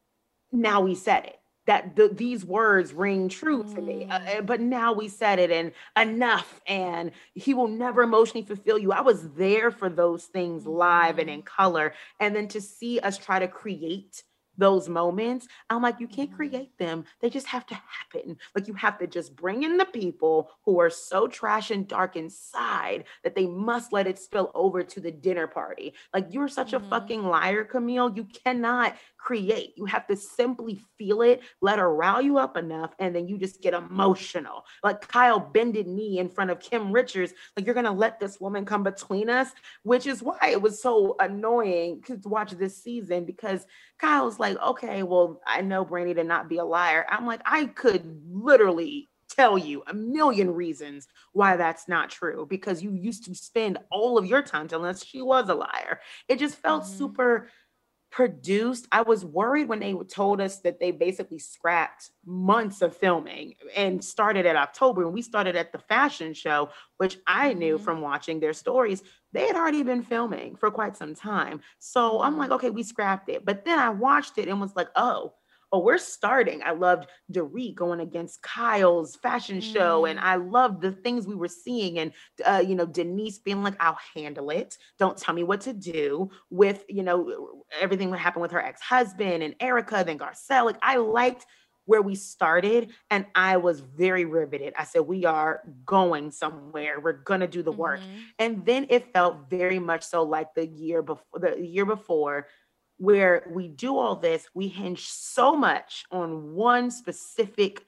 now we said it. That the, these words ring true to me, uh, but now we said it and enough, and he will never emotionally fulfill you. I was there for those things live and in color. And then to see us try to create those moments, I'm like, you can't create them. They just have to happen. Like, you have to just bring in the people who are so trash and dark inside that they must let it spill over to the dinner party. Like, you're such mm-hmm. a fucking liar, Camille. You cannot create. You have to simply feel it, let her rile you up enough, and then you just get emotional. Like Kyle bended knee in front of Kim Richards. Like, you're going to let this woman come between us, which is why it was so annoying to watch this season, because Kyle's like, okay, well, I know Brandy to not be a liar. I'm like, I could literally tell you a million reasons why that's not true, because you used to spend all of your time telling us she was a liar. It just felt mm-hmm. super produced. I was worried when they told us that they basically scrapped months of filming and started at October. And we started at the fashion show, which I mm-hmm. knew from watching their stories, they had already been filming for quite some time. So I'm like, okay, we scrapped it. But then I watched it and was like, oh, oh, we're starting. I loved Dorit going against Kyle's fashion mm. show. And I loved the things we were seeing. And, uh, you know, Denise being like, I'll handle it. Don't tell me what to do, with, you know, everything that happened with her ex-husband and Erica, then Garcelle. Like, I liked where we started and I was very riveted. I said, we are going somewhere. We're going to do the work. Mm-hmm. And then it felt very much so like the year before, the year before, where we do all this, we hinge so much on one specific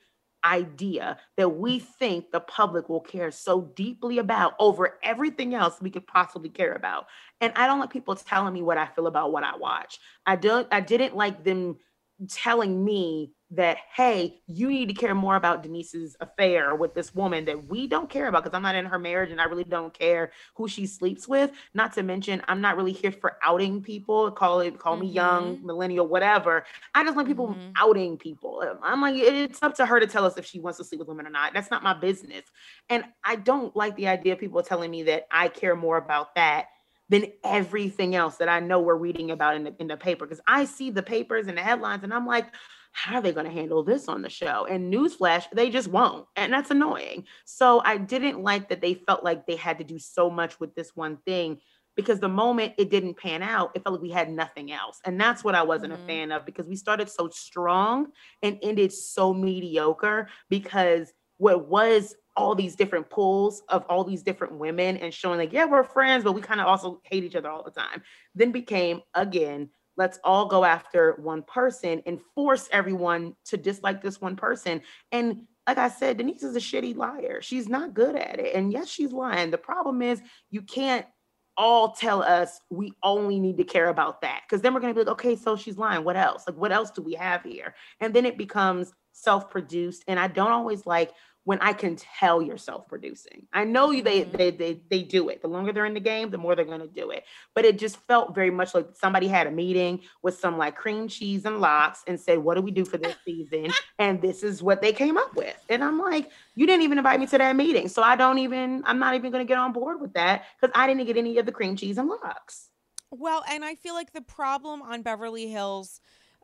idea that we think the public will care so deeply about over everything else we could possibly care about. And I don't like people telling me what I feel about what I watch. I don't, I didn't like them telling me that, hey, you need to care more about Denise's affair with this woman that we don't care about, because I'm not in her marriage and I really don't care who she sleeps with. Not to mention, I'm not really here for outing people. Call it, call me Mm-hmm. young, millennial, whatever. I just like people Mm-hmm. outing people. I'm like, it's up to her to tell us if she wants to sleep with women or not. That's not my business. And I don't like the idea of people telling me that I care more about that than everything else that I know we're reading about in the, in the paper. Because I see the papers and the headlines and I'm like, how are they going to handle this on the show? And newsflash, they just won't. And that's annoying. So I didn't like that they felt like they had to do so much with this one thing, because the moment it didn't pan out, it felt like we had nothing else. And that's what I wasn't mm-hmm. a fan of, because we started so strong and ended so mediocre, because what was all these different pulls of all these different women and showing like, yeah, we're friends, but we kind of also hate each other all the time, then became, again, let's all go after one person and force everyone to dislike this one person. And like I said, Denise is a shitty liar. She's not good at it. And yes, she's lying. The problem is you can't all tell us we only need to care about that, because then we're going to be like, okay, so she's lying. What else? Like, what else do we have here? And then it becomes self-produced. And I don't always like when I can tell you're self-producing. I know you, they, they, they, they do it. The longer they're in the game, the more they're going to do it. But it just felt very much like somebody had a meeting with some like cream cheese and lox and said, what do we do for this season? And this is what they came up with. And I'm like, you didn't even invite me to that meeting. So I don't even, I'm not even going to get on board with that, because I didn't get any of the cream cheese and lox. Well, and I feel like the problem on Beverly Hills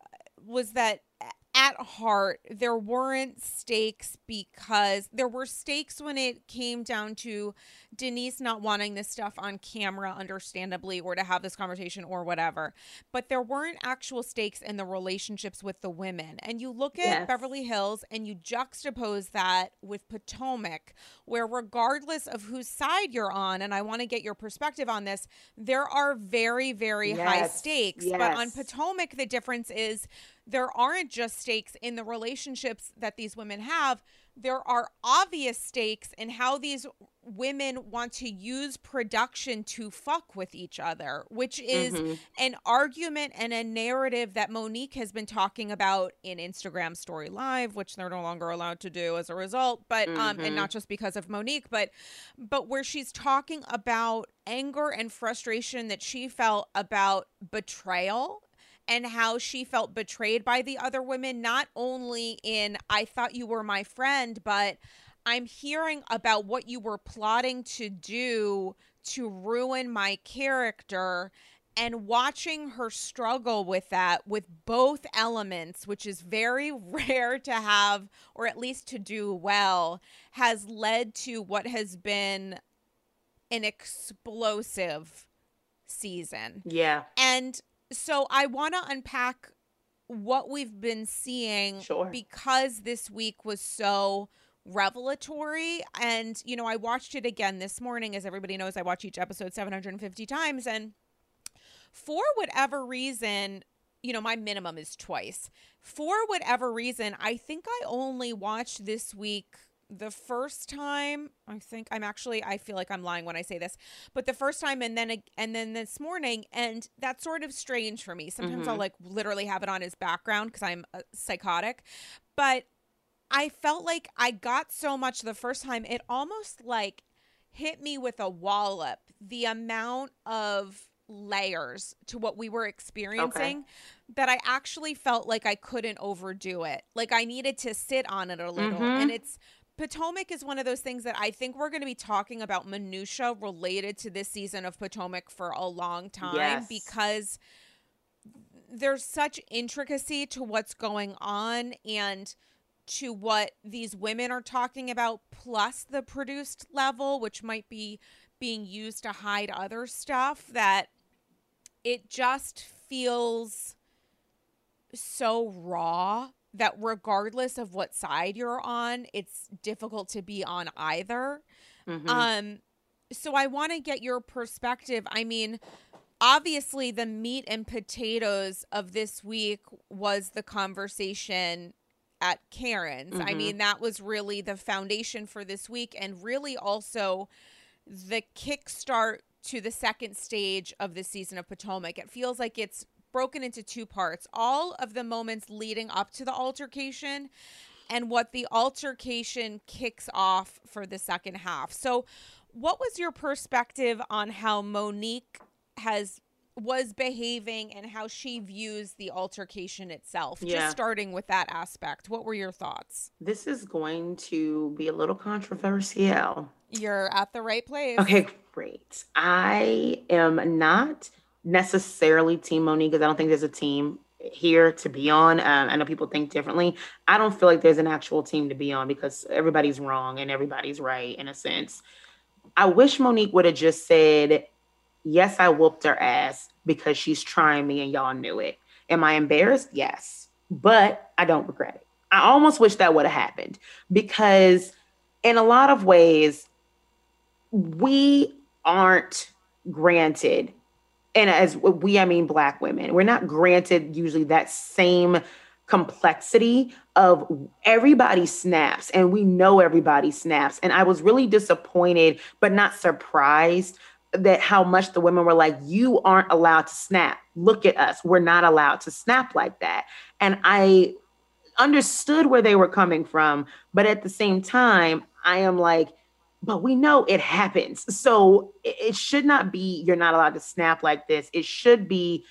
was that at heart, there weren't stakes, because there were stakes when it came down to Denise not wanting this stuff on camera, understandably, or to have this conversation or whatever. But there weren't actual stakes in the relationships with the women. And you look at yes. Beverly Hills and you juxtapose that with Potomac, where regardless of whose side you're on, and I want to get your perspective on this, there are very, very yes. high stakes. Yes. But on Potomac, the difference is there aren't just stakes in the relationships that these women have. There are obvious stakes in how these women want to use production to fuck with each other, which is mm-hmm. an argument and a narrative that Monique has been talking about in Instagram Story Live, which they're no longer allowed to do as a result, but mm-hmm. um, and not just because of Monique, but but where she's talking about anger and frustration that she felt about betrayal, and how she felt betrayed by the other women, not only in, I thought you were my friend, but I'm hearing about what you were plotting to do to ruin my character, and watching her struggle with that, with both elements, which is very rare to have, or at least to do well, has led to what has been an explosive season. Yeah. And so I want to unpack what we've been seeing sure. because this week was so revelatory. And, you know, I watched it again this morning. As everybody knows, I watch each episode seven hundred fifty times. And for whatever reason, you know, my minimum is twice. For whatever reason, I think I only watched this week the first time. I think I'm actually, I feel like I'm lying when I say this, but the first time and then and then this morning, and that's sort of strange for me. Sometimes mm-hmm. I'll like literally have it on as background because I'm uh, psychotic, but I felt like I got so much the first time, it almost like hit me with a wallop, the amount of layers to what we were experiencing, okay. that I actually felt like I couldn't overdo it. Like I needed to sit on it a little. Mm-hmm. And it's Potomac is one of those things that I think we're going to be talking about minutia related to this season of Potomac for a long time, yes. because there's such intricacy to what's going on and to what these women are talking about, plus the produced level, which might be being used to hide other stuff, that it just feels so raw that regardless of what side you're on, it's difficult to be on either. Mm-hmm. Um, so I want to get your perspective. I mean, obviously the meat and potatoes of this week was the conversation at Karen's. Mm-hmm. I mean, that was really the foundation for this week, and really also the kickstart to the second stage of the season of Potomac. It feels like it's broken into two parts. All of the moments leading up to the altercation and what the altercation kicks off for the second half. So what was your perspective on how Monique has was behaving and how she views the altercation itself? Yeah. Just starting with that aspect. What were your thoughts? This is going to be a little controversial. You're at the right place. Okay, great. I am not necessarily Team Monique because I don't think there's a team here to be on. Um, I know people think differently. I don't feel like there's an actual team to be on because everybody's wrong and everybody's right in a sense. I wish Monique would have just said, yes, I whooped her ass because she's trying me and y'all knew it. Am I embarrassed? Yes, but I don't regret it. I almost wish that would have happened because in a lot of ways, we aren't granted, and as we, I mean Black women, we're not granted usually that same complexity of everybody snaps, and we know everybody snaps. And I was really disappointed, but not surprised that how much the women were like, you aren't allowed to snap. Look at us. We're not allowed to snap like that. And I understood where they were coming from. But at the same time, I am like, but we know it happens. So it, it should not be, you're not allowed to snap like this. It should be,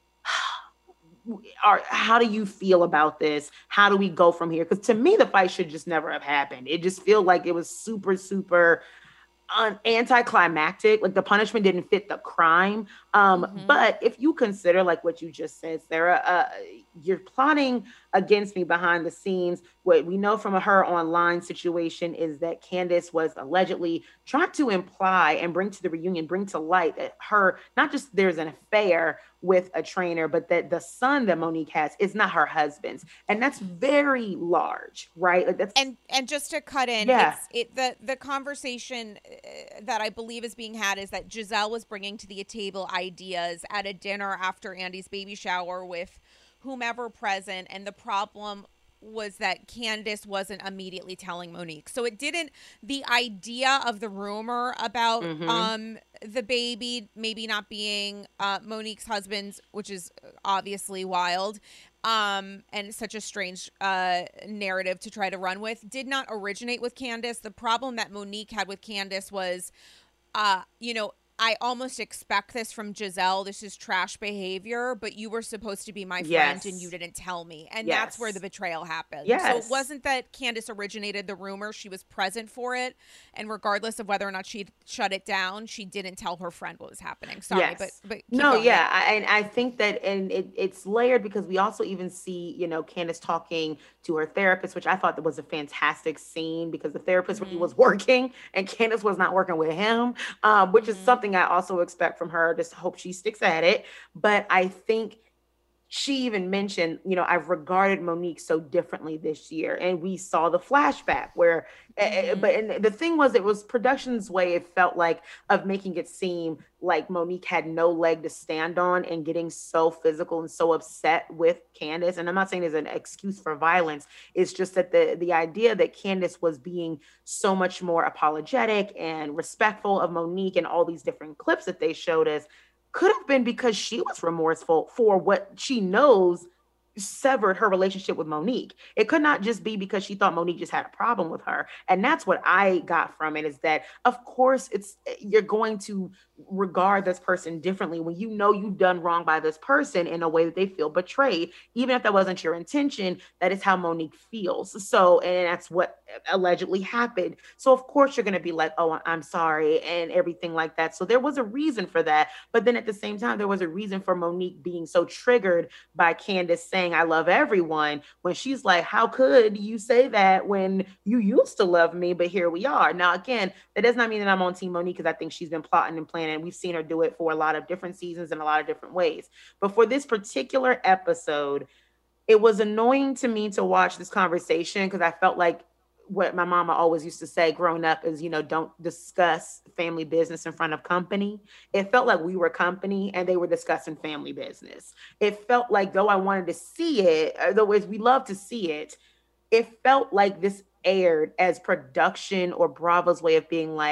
Are, how do you feel about this? How do we go from here? Because to me, the fight should just never have happened. It just felt like it was super, super un- anticlimactic. Like the punishment didn't fit the crime. Um, mm-hmm. But if you consider like what you just said, Sarah, uh, you're plotting against me behind the scenes. What we know from her online situation is that Candace was allegedly trying to imply and bring to the reunion, bring to light that her, not just there's an affair with a trainer, but that the son that Monique has is not her husband's. And that's very large, right? Like that's, and and just to cut in, yeah. it's, it, the, the conversation that I believe is being had is that Giselle was bringing to the table ideas at a dinner after Andy's baby shower with whomever present, and the problem was that Candace wasn't immediately telling Monique. So it didn't, the idea of the rumor about mm-hmm. um the baby maybe not being uh, Monique's husband's, which is obviously wild, um, and such a strange uh, narrative to try to run with, did not originate with Candace. The problem that Monique had with Candace was, uh, you know, I almost expect this from Giselle. This is trash behavior, but you were supposed to be my friend yes. and you didn't tell me. And yes. that's where the betrayal happened. Yes. So it wasn't that Candace originated the rumor. She was present for it. And regardless of whether or not she shut it down, she didn't tell her friend what was happening. Sorry, yes. but, but no, going. yeah. I, and I think that, and it, it's layered because we also even see, you know, Candace talking to her therapist, which I thought that was a fantastic scene because the therapist mm-hmm. really was working and Candace was not working with him, um, which mm-hmm. is something I also expect from her. Just hope she sticks at it. But I think she even mentioned, you know, I've regarded Monique so differently this year. And we saw the flashback where, mm-hmm. uh, but and the thing was, it was production's way, it felt like, of making it seem like Monique had no leg to stand on and getting so physical and so upset with Candace. And I'm not saying there's an excuse for violence. It's just that the, the idea that Candace was being so much more apologetic and respectful of Monique and all these different clips that they showed us could have been because she was remorseful for what she knows severed her relationship with Monique. It could not just be because she thought Monique just had a problem with her. And that's what I got from it, is that of course it's, you're going to regard this person differently when you know you've done wrong by this person in a way that they feel betrayed, even if that wasn't your intention. That is how Monique feels. So, and that's what allegedly happened. So of course you're going to be like, oh, I'm sorry, and everything like that. So there was a reason for that. But then at the same time, there was a reason for Monique being so triggered by Candace saying, I love everyone, when she's like, how could you say that when you used to love me, but here we are. Now, again, that does not mean that I'm on Team Monique, because I think she's been plotting and planning. We've seen her do it for a lot of different seasons in a lot of different ways. But for this particular episode, it was annoying to me to watch this conversation, because I felt like what my mama always used to say growing up is, you know, don't discuss family business in front of company. It felt like we were company and they were discussing family business. It felt like, though I wanted to see it, otherwise we love to see it, it felt like this aired as production or Bravo's way of being like,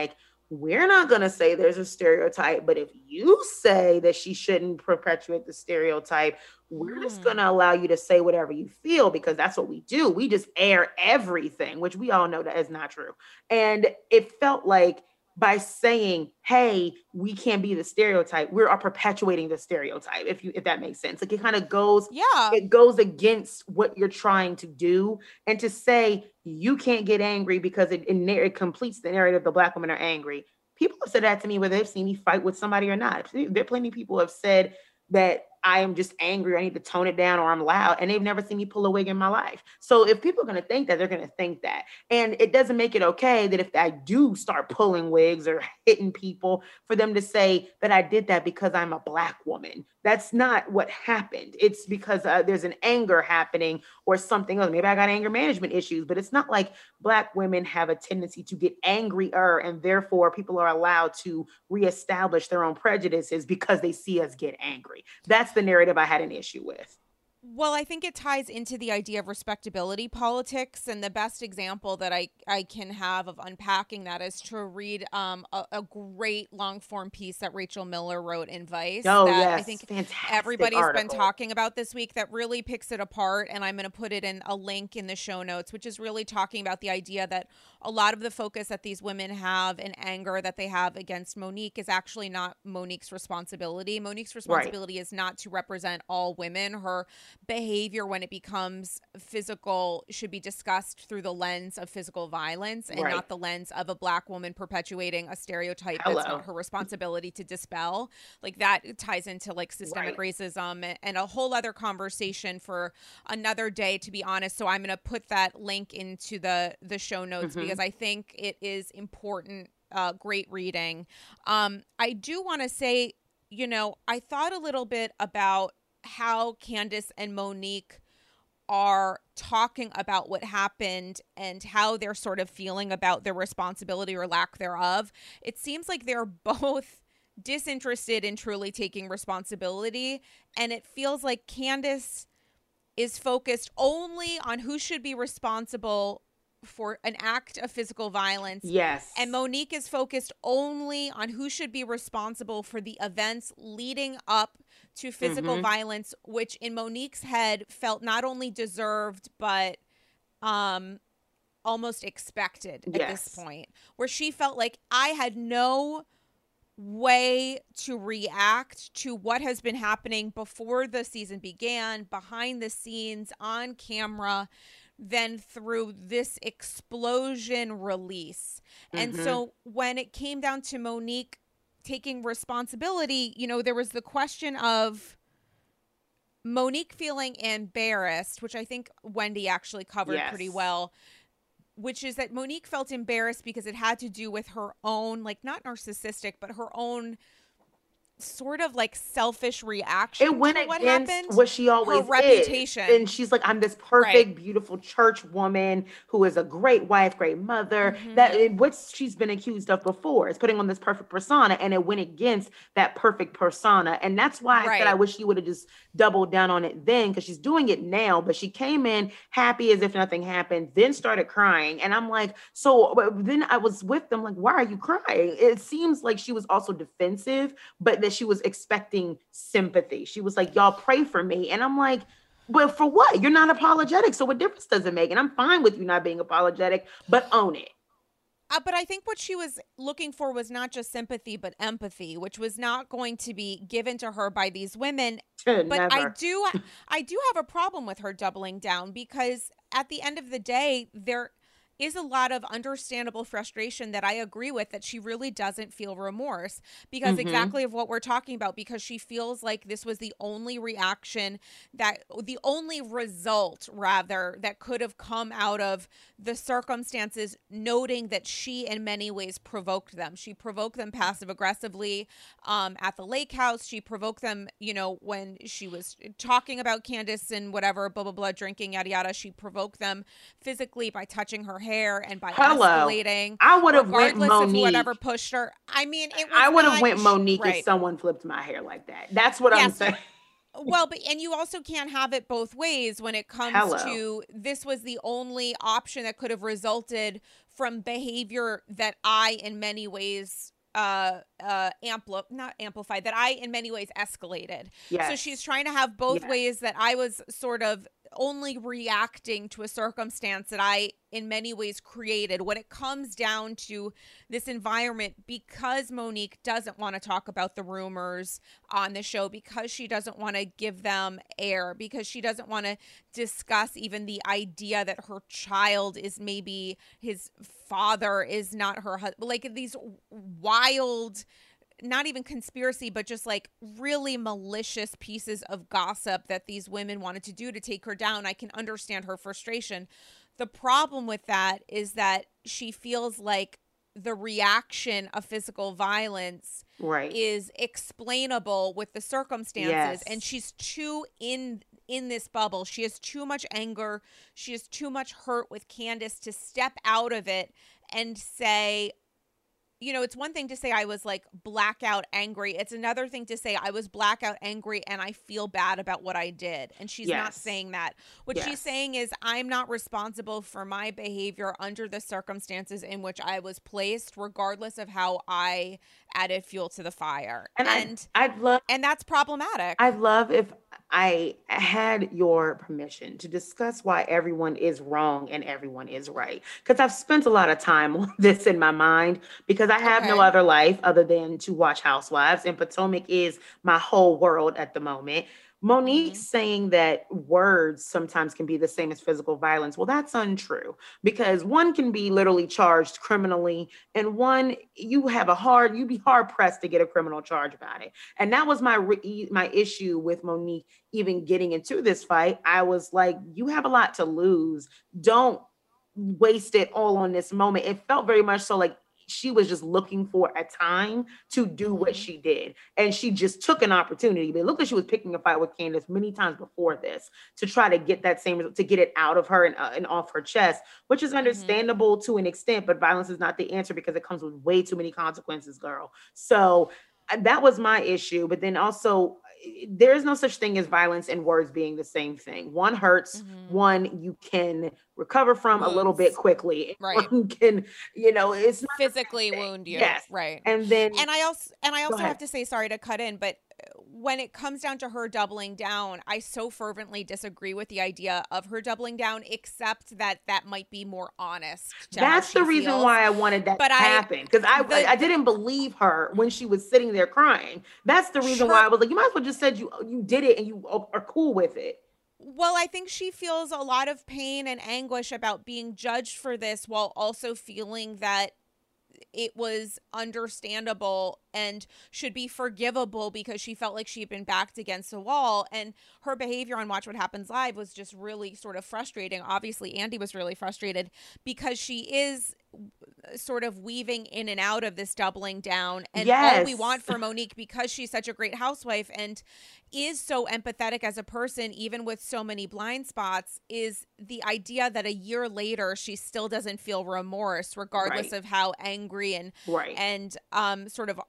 we're not going to say there's a stereotype, but if you say that she shouldn't perpetuate the stereotype, we're just going to allow you to say whatever you feel, because that's what we do. We just air everything, which we all know that is not true. And it felt like by saying, hey, we can't be the stereotype, we are perpetuating the stereotype, if you if that makes sense. Like, it kind of goes, yeah, it goes against what you're trying to do. And to say you can't get angry because it, it, it completes the narrative, the Black women are angry. People have said that to me, whether they've seen me fight with somebody or not. There are plenty of people who have said that I am just angry, I need to tone it down, or I'm loud, and they've never seen me pull a wig in my life. So if people are going to think that, they're going to think that. And it doesn't make it okay that if I do start pulling wigs or hitting people, for them to say that I did that because I'm a Black woman. That's not what happened. It's because uh, there's an anger happening or something else. Maybe I got anger management issues, but it's not like Black women have a tendency to get angrier, and therefore people are allowed to reestablish their own prejudices because they see us get angry. That's the narrative I had an issue with. Well, I think it ties into the idea of respectability politics, and the best example that I, I can have of unpacking that is to read um, a, a great long-form piece that Rachel Miller wrote in Vice. Oh, that yes. I think Fantastic everybody's article. been talking about this week, that really picks it apart, and I'm going to put it in a link in the show notes, which is really talking about the idea that a lot of the focus that these women have and anger that they have against Monique is actually not Monique's responsibility. Monique's responsibility right. is not to represent all women. Her behavior, when it becomes physical, should be discussed through the lens of physical violence and right. not the lens of a Black woman perpetuating a stereotype Hello. That's not her responsibility to dispel. Like, that ties into like systemic right. racism and a whole other conversation for another day, to be honest. So I'm going to put that link into the the show notes mm-hmm. because I think it is important. Uh, great reading. Um, I do want to say, you know, I thought a little bit about how Candace and Monique are talking about what happened and how they're sort of feeling about their responsibility or lack thereof. It seems like they're both disinterested in truly taking responsibility, and it feels like Candace is focused only on who should be responsible for an act of physical violence. Yes. And Monique is focused only on who should be responsible for the events leading up to physical mm-hmm. violence, which in Monique's head felt not only deserved, but um, almost expected at yes. this point, where she felt like I had no way to react to what has been happening before the season began, behind the scenes, on camera, than through this explosion release. Mm-hmm. And so when it came down to Monique taking responsibility, you know, there was the question of Monique feeling embarrassed, which I think Wendy actually covered yes. pretty well, which is that Monique felt embarrassed because it had to do with her own, like, not narcissistic, but her own sort of like selfish reaction. It went to what against happened. what she always her reputation. Is. And she's like, I'm this perfect, right. beautiful church woman who is a great wife, great mother. Mm-hmm. That what she's been accused of before is putting on this perfect persona, and it went against that perfect persona. And that's why I right. said I wish she would have just doubled down on it then, because she's doing it now. But she came in happy as if nothing happened, then started crying. And I'm like, so then I was with them like, why are you crying? It seems like she was also defensive, but that she was expecting sympathy. She was like, y'all pray for me. And I'm like, but for what? You're not apologetic. So what difference does it make? And I'm fine with you not being apologetic, but own it. Uh, but I think what she was looking for was not just sympathy, but empathy, which was not going to be given to her by these women. But Never. I do, I do have a problem with her doubling down, because at the end of the day, there is a lot of understandable frustration that I agree with, that she really doesn't feel remorse because mm-hmm. exactly of what we're talking about, because she feels like this was the only reaction, that the only result rather that could have come out of the circumstances, noting that she in many ways provoked them. She provoked them passive aggressively um, at the lake house. She provoked them, you know, when she was talking about Candace and whatever, blah, blah, blah, drinking, yada, yada. She provoked them physically by touching her hair and by Hello. escalating. I would have went Monique. Of whatever pushed her. I mean, it was I would have not, went Monique right. if someone flipped my hair like that. That's what yes. I'm saying. Well, but and you also can't have it both ways when it comes Hello. to this was the only option that could have resulted from behavior that I in many ways uh uh ampli- not amplified that I in many ways escalated. So she's Yes. trying to have both Yes. ways, that I was sort of only reacting to a circumstance that I in many ways created. When it comes down to this environment, because Monique doesn't want to talk about the rumors on the show, because she doesn't want to give them air, because she doesn't want to discuss even the idea that her child is maybe his father is not her husband, like these wild, not even conspiracy, but just like really malicious pieces of gossip that these women wanted to do to take her down. I can understand her frustration. The problem with that is that she feels like the reaction of physical violence Right. is explainable with the circumstances, and Yes. she's too in in this bubble. She has too much anger, she has too much hurt with Candace to step out of it and say, you know, it's one thing to say I was like blackout angry. It's another thing to say I was blackout angry and I feel bad about what I did. And she's not Yes. saying that. What she's Yes. saying is I'm not responsible for my behavior under the circumstances in which I was placed, regardless of how I added fuel to the fire. And I And I'd love and that's problematic. I'd love if I had your permission to discuss why everyone is wrong and everyone is right. Because I've spent a lot of time on this in my mind because I have no Okay. other life other than to watch Housewives, and Potomac is my whole world at the moment. Monique Mm-hmm. saying that words sometimes can be the same as physical violence. Well, that's untrue because one can be literally charged criminally, and one you have a hard, you'd be hard pressed to get a criminal charge about it. And that was my re- my issue with Monique even getting into this fight. I was like, you have a lot to lose. Don't waste it all on this moment. It felt very much so like she was just looking for a time to do what Mm-hmm. she did. And she just took an opportunity. But it looked like she was picking a fight with Candace many times before this to try to get that same result, to get it out of her and, uh, and off her chest, which is Mm-hmm. understandable to an extent. But violence is not the answer because it comes with way too many consequences, girl. So uh, that was my issue. But then also, there is no such thing as violence and words being the same thing. One hurts, Mm-hmm. one you can recover from a little bit Wounds. quickly. Right. One can, you know, it's not the Physically same thing. wound you. Yes. Right. And then And I also and I go also ahead. have to say, sorry to cut in, but uh, when it comes down to her doubling down, I so fervently disagree with the idea of her doubling down, except that that might be more honest to how That's the she reason feels. why I wanted that But to I happen because I the I the didn't believe her when she was sitting there crying. That's the reason why her I was like, you might as well just said you you did it and you are cool with it. well, I think she feels a lot of pain and anguish about being judged for this, while also feeling that it was understandable and should be forgivable because she felt like she had been backed against a wall. And her behavior on Watch What Happens Live was just really sort of frustrating. Obviously, Andy was really frustrated because she is sort of weaving in and out of this doubling down. And all we Yes. want for Monique, because she's such a great housewife and is so empathetic as a person, even with so many blind spots, is the idea that a year later she still doesn't feel remorse, regardless Right. of how angry and Right. and um sort of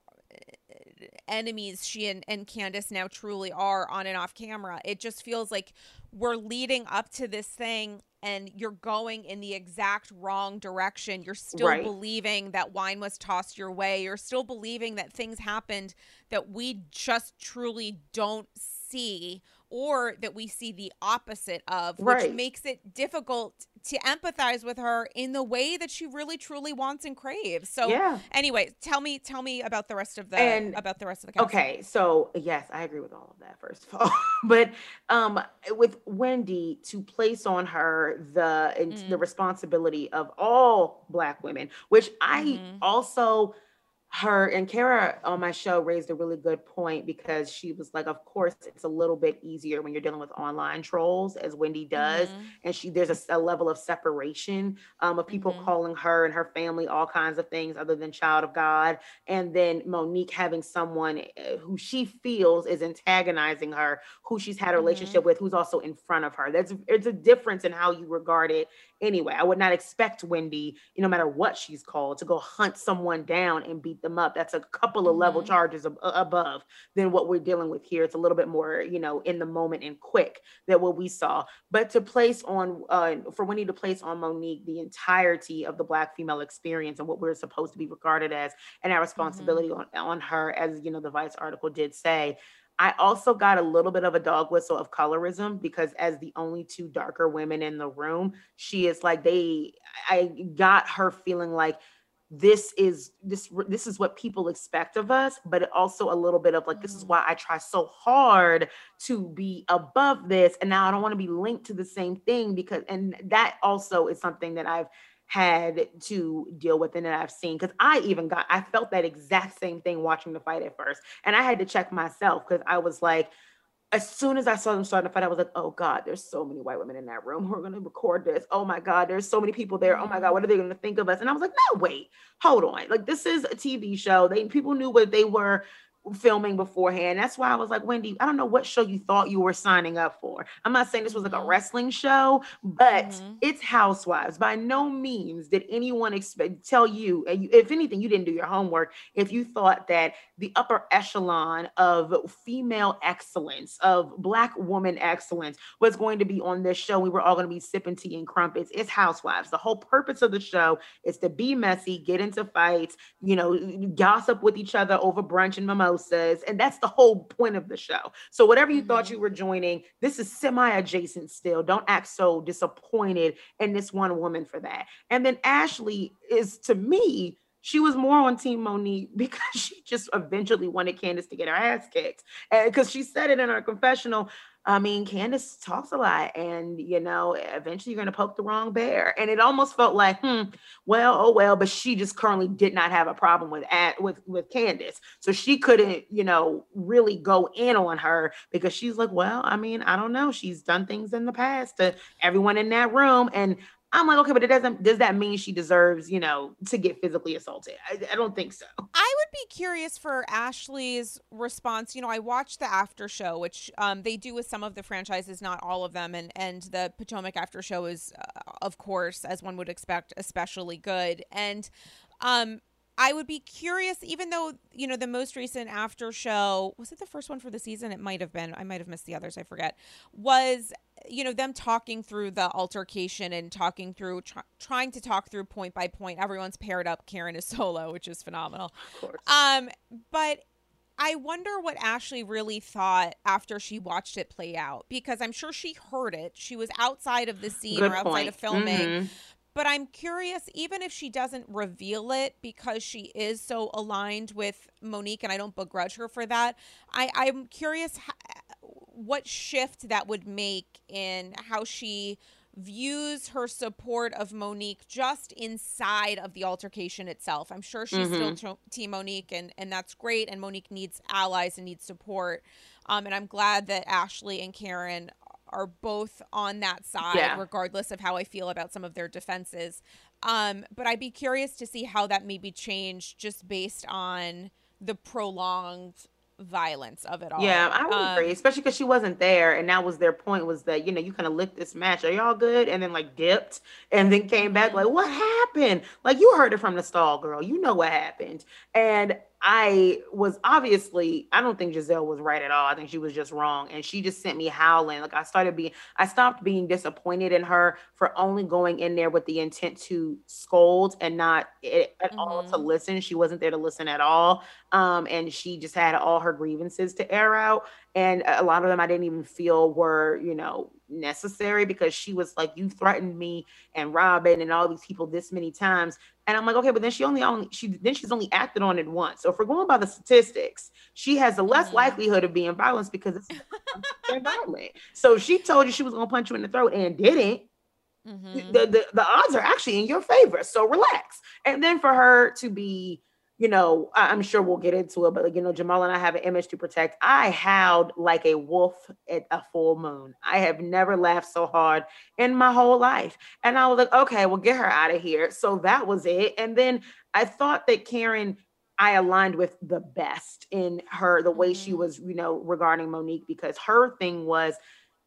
enemies she and, and Candace now truly are on and off camera. It just feels like we're leading up to this thing and you're going in the exact wrong direction. You're still Right. believing that wine was tossed your way. You're still believing that things happened that we just truly don't see, or that we see the opposite of, which Right. makes it difficult to empathize with her in the way that she really truly wants and craves. So Yeah. anyway, tell me tell me about the rest of the And about the rest of the cast. okay, so yes, I agree with all of that, first of all. But um with Wendy, to place on her the and the Mm, responsibility of all black women, which I mm-hmm. also, her and Kara on my show raised a really good point because she was like, of course, it's a little bit easier when you're dealing with online trolls, as Wendy does. Mm-hmm. And she there's a, a level of separation um, of people Mm-hmm. calling her and her family all kinds of things other than child of God. And then Monique having someone uh, who she feels is antagonizing her, who she's had a Mm-hmm. relationship with, who's also in front of her. That's it's a difference in how you regard it anyway. I would not expect Wendy, you know, no matter what she's called, to go hunt someone down and beat them up. That's a couple of level Mm-hmm. charges ab- above than what we're dealing with here. It's a little bit more, you know, in the moment and quick than what we saw. But to place on, uh, for Wendy to place on Monique the entirety of the Black female experience and what we're supposed to be regarded as, and our Mm-hmm. responsibility on, on her, as you know, the Vice article did say. I also got a little bit of a dog whistle of colorism because as the only two darker women in the room, she is like they I got her feeling like this is this this is what people expect of us, but it also a little bit of like this is Mm-hmm. why I try so hard to be above this, and now I don't want to be linked to the same thing because and that also is something that I've had to deal with and that I've seen because I even got I felt that exact same thing watching the fight at first, and I had to check myself because I was like, as soon as I saw them starting to fight, I was like, oh God, there's so many white women in that room who are going to record this. Oh my God, there's so many people there. Oh my God, Mm-hmm. what are they going to think of us? And I was like, no, wait, hold on. Like, this is a T V show. They People knew what they were filming beforehand. That's why I was like, Wendy, I don't know what show you thought you were signing up for. I'm not saying this was like a Mm-hmm. wrestling show, but Mm-hmm. it's Housewives. By no means did anyone expect tell you, and you, if anything, you didn't do your homework if you thought that the upper echelon of female excellence, of Black woman excellence, was going to be on this show. We were all going to be sipping tea and crumpets. It's Housewives. The whole purpose of the show is to be messy, get into fights, you know, gossip with each other over brunch and mimosas. And that's the whole point of the show. So, whatever you thought Mm-hmm. you were joining, this is semi adjacent still. Don't act so disappointed in this one woman for that. And then Ashley is, to me, she was more on Team Monique because she just eventually wanted Candace to get her ass kicked. And because she said it in her confessional, I mean, Candace talks a lot, and you know, eventually you're gonna poke the wrong bear. And it almost felt like, hmm, well, oh well, but she just currently did not have a problem with at with with Candace. So she couldn't, you know, really go in on her because she's like, well, I mean, I don't know. She's done things in the past to everyone in that room. And I'm like, okay, but it doesn't, does that mean she deserves, you know, to get physically assaulted? I, I don't think so. I would be curious for Ashley's response. You know, I watched the after show, which um, they do with some of the franchises, not all of them, and and the Potomac after show is, uh, of course, as one would expect, especially good. And um, I would be curious, even though you know the most recent after show, was it the first one for the season? It might have been. I might have missed the others. I forget. Was, you know, them talking through the altercation and talking through try, trying to talk through point by point. Everyone's paired up. Karen is solo, which is phenomenal. Of course. Um, but I wonder what Ashley really thought after she watched it play out, because I'm sure she heard it. She was outside of the scene or Good outside of point. filming. Mm-hmm. But I'm curious, even if she doesn't reveal it because she is so aligned with Monique, and I don't begrudge her for that, I, I'm curious how, what shift that would make in how she views her support of Monique just inside of the altercation itself. I'm sure she's Mm-hmm. still t- Team Monique, and, and that's great. And Monique needs allies and needs support. Um, and I'm glad that Ashley and Karen are both on that side, Yeah. regardless of how I feel about some of their defenses. Um, but I'd be curious to see how that maybe changed just based on the prolonged violence of it Yeah, all. I would agree, Um, especially because she wasn't there, and that was their point was that you know you kind of licked this match. Are y'all good? And then like dipped, and then came back mhm, like, what happened? Like you heard it from the stall, girl. You know what happened. And I was obviously, I don't think Giselle was right at all. I think she was just wrong, and she just sent me howling. Like I started being, I stopped being disappointed in her for only going in there with the intent to scold and not at all to mhm, listen. She wasn't there to listen at all, um, and she just had all her grievances to air out. And a lot of them I didn't even feel were, you know, necessary because she was like, "You threatened me and Robin and all these people this many times." And I'm like, okay, but then she only only she then she's only acted on it once. So if we're going by the statistics, she has a less mhm. likelihood of being violent because this is their environment. So if she told you she was gonna punch you in the throat and didn't, the, Mhm. the the odds are actually in your favor. So relax. And then for her to be, you know, I- am sure we'll get into it, but like, you know, Jamal and I have an image to protect. I howled like a wolf at a full moon. I have never laughed so hard in my whole life. And I was like, okay, well, get her out of here. So that was it. And then I thought that Karen, I aligned with the best in her, the way she Mhm. was, you know, regarding Monique, because her thing was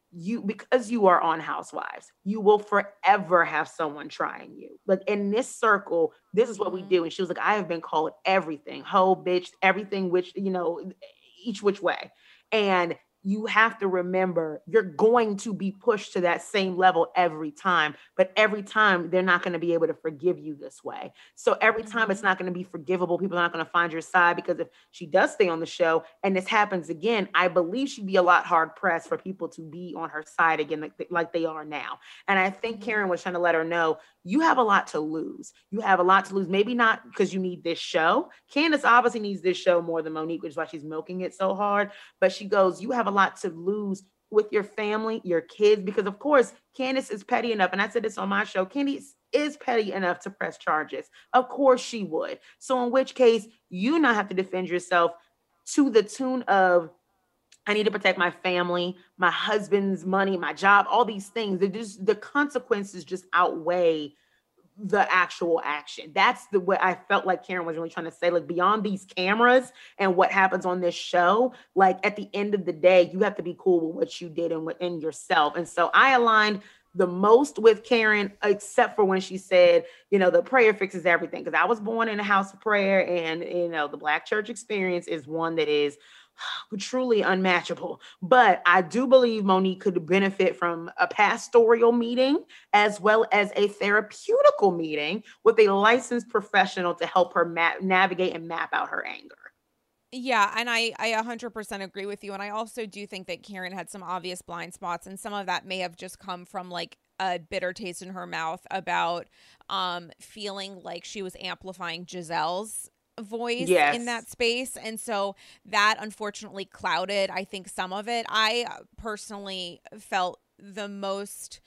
you, because you are on Housewives, you will forever have someone trying you. Like in this circle, this is what we Mhm. do. And she was like, I have been called everything, hoe, bitch, everything, which, you know, each which way. And you have to remember you're going to be pushed to that same level every time, but every time they're not going to be able to forgive you this way. So every time it's Mhm. not going to be forgivable. People are not going to find your side, because if she does stay on the show and this happens again, I believe she'd be a lot hard pressed for people to be on her side again, like, like they are now. And I think Mhm. Karen was trying to let her know, you have a lot to lose. You have a lot to lose. Maybe not because you need this show. Candace obviously needs this show more than Monique, which is why she's milking it so hard. But she goes, you have a lot to lose with your family, your kids, because of course, Candace is petty enough. And I said this on my show, Candace is petty enough to press charges. Of course she would. So in which case, you now have to defend yourself to the tune of, I need to protect my family, my husband's money, my job, all these things. They just, the consequences just outweigh the actual action. That's the way I felt like Karen was really trying to say, like, beyond these cameras and what happens on this show, like at the end of the day, you have to be cool with what you did and within yourself. And so I aligned the most with Karen, except for when she said, you know, the prayer fixes everything. Because I was born in a house of prayer, and you know, the Black church experience is one that is truly unmatchable. But I do believe Monique could benefit from a pastoral meeting as well as a therapeutical meeting with a licensed professional to help her ma- navigate and map out her anger. Yeah, and I I one hundred percent agree with you, and I also do think that Karen had some obvious blind spots, and some of that may have just come from like a bitter taste in her mouth about um feeling like she was amplifying Giselle's voice in Yes. that space, and so that unfortunately clouded, I think, some of it. I uh, personally felt the most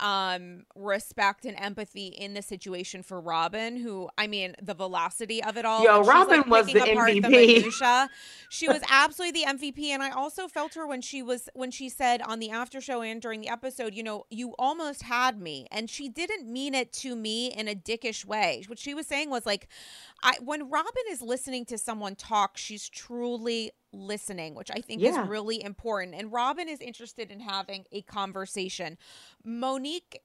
um respect and empathy in the situation for Robin, who, I mean, the velocity of it all Yo, when she's Robin like was picking the apart the M V P. minutia, she was absolutely the M V P. And I also felt her when she was when she said on the after show and during the episode, you know, you almost had me, and she didn't mean it to me in a dickish way. What she was saying was like, I when Robin is listening to someone talk, she's truly listening, which I think is Yeah. really important. And Robin is interested in having a conversation. Monique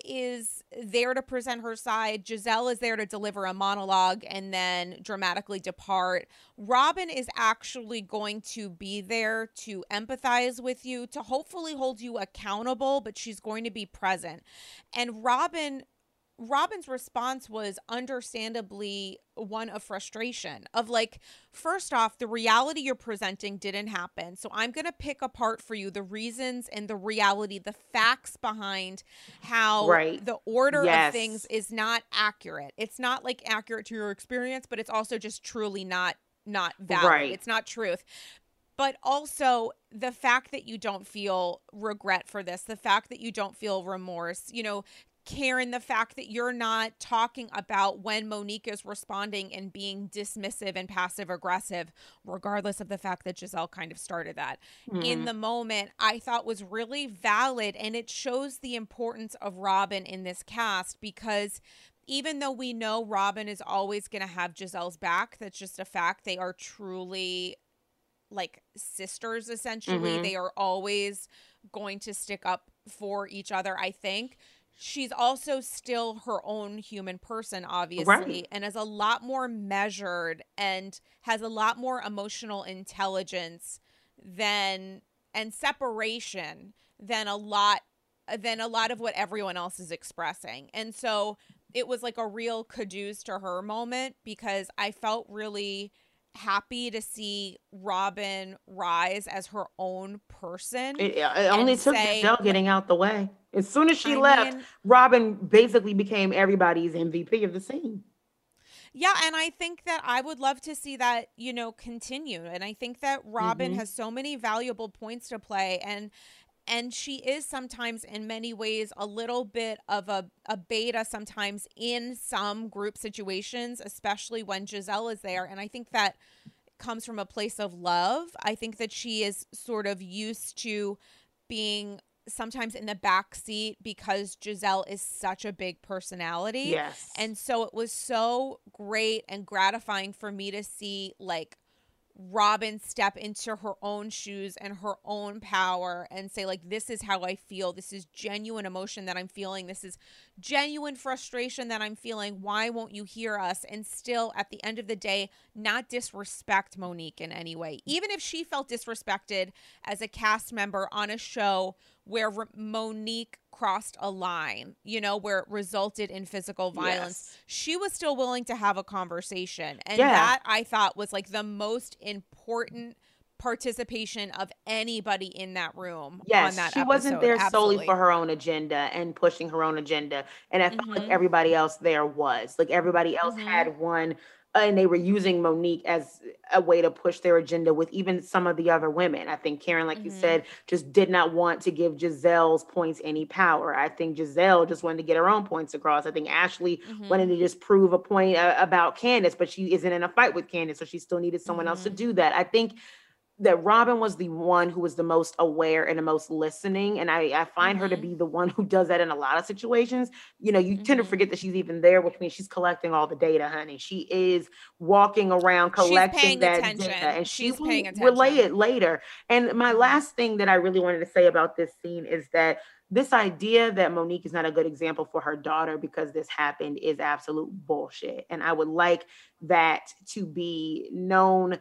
is there to present her side. Giselle is there to deliver a monologue and then dramatically depart. Robin is actually going to be there to empathize with you, to hopefully hold you accountable, but she's going to be present. And Robin Robin's response was understandably one of frustration, of like, first off, the reality you're presenting didn't happen. So I'm going to pick apart for you the reasons and the reality, the facts behind how Right. the order of things Yes. is not accurate. It's not like accurate to your experience, but it's also just truly not not valid. Right. It's not truth. But also the fact that you don't feel regret for this, the fact that you don't feel remorse, you know, Karen, the fact that you're not talking about when Monique is responding and being dismissive and passive aggressive, regardless of the fact that Giselle kind of started that in Mm-hmm. the moment, I thought was really valid. And it shows the importance of Robin in this cast, because even though we know Robin is always going to have Giselle's back, that's just a fact. They are truly like sisters, essentially. Mm-hmm. They are always going to stick up for each other, I think. She's also still her own human person, Right. obviously, and is a lot more measured and has a lot more emotional intelligence than and separation than a lot than a lot of what everyone else is expressing. And so it was like a real kudos to her moment, because I felt really happy to see Robin rise as her own person It, it and only took say, Giselle getting out the way. As soon as she I left, mean, Robin basically became everybody's M V P of the scene. yeah, and I think that I would love to see that, you know, continue. And I think that Robin Mm-hmm. has so many valuable points to play, and and she is sometimes in many ways a little bit of a, a beta sometimes in some group situations, especially when Giselle is there. And I think that comes from a place of love. I think that she is sort of used to being sometimes in the back seat because Giselle is such a big personality. Yes. And so it was so great and gratifying for me to see like Robin step into her own shoes and her own power and say, like, this is how I feel. This is genuine emotion that I'm feeling. This is genuine frustration that I'm feeling. Why won't you hear us? And still, at the end of the day, not disrespect Monique in any way. Even if she felt disrespected as a cast member on a show where Monique crossed a line, you know, where it resulted in physical violence, yes. she was still willing to have a conversation. And yeah. that, I thought, was like the most important participation of anybody in that room. Yes, on that she episode. wasn't there Absolutely. solely for her own agenda and pushing her own agenda. And I felt mm-hmm. like everybody else there was. Like everybody else mm-hmm. had one, uh, and they were using Monique as a way to push their agenda with even some of the other women. I think Karen, like mm-hmm. you said, just did not want to give Gizelle's points any power. I think Gizelle just wanted to get her own points across. I think Ashley mm-hmm. wanted to just prove a point uh, about Candace, but she isn't in a fight with Candace, so she still needed someone mm-hmm. else to do that. I think that Robin was the one who was the most aware and the most listening. And I, I find mm-hmm. her to be the one who does that in a lot of situations. You know, you mm-hmm. tend to forget that she's even there, which means she's collecting all the data, honey. She is walking around collecting that attention. data, and she's she paying will attention. relay it later. And my mm-hmm. last thing that I really wanted to say about this scene is that this idea that Monique is not a good example for her daughter because this happened is absolute bullshit. And I would like that to be known.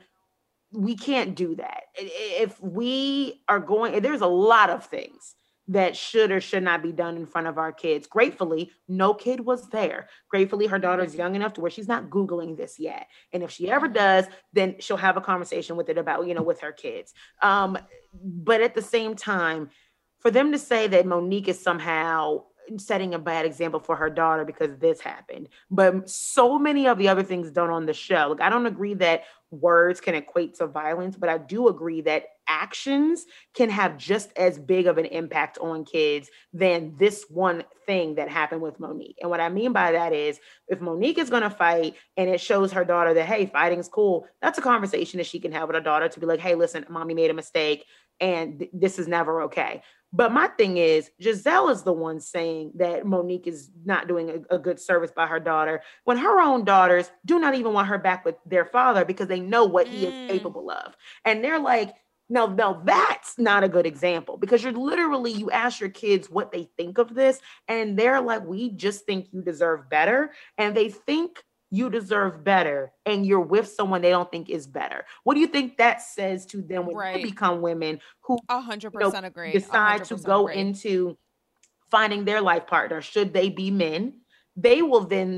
We can't do that. If we are going, there's a lot of things that should or should not be done in front of our kids. Gratefully, no kid was there. Gratefully, her daughter's young enough to where she's not Googling this yet. And if she ever does, then she'll have a conversation with it about, you know, with her kids. Um, but at the same time, for them to say that Monique is somehow setting a bad example for her daughter because this happened, but so many of the other things done on the show. Like, I don't agree that words can equate to violence, but I do agree that actions can have just as big of an impact on kids than this one thing that happened with Monique. And what I mean by that is, if Monique is going to fight and it shows her daughter that, hey, fighting's cool, that's a conversation that she can have with her daughter to be like, hey, listen, mommy made a mistake and th- this is never okay. But my thing is, Gizelle is the one saying that Monique is not doing a, a good service by her daughter, when her own daughters do not even want her back with their father because they know what he mm. is capable of. And they're like, no, no, that's not a good example, because you're literally, you ask your kids what they think of this, and they're like, we just think you deserve better. And they think you deserve better, and you're with someone they don't think is better. What do you think that says to them when right. they become women who one hundred percent you know, agree. decide one hundred percent to go agree. into finding their life partner? Should they be men? They will then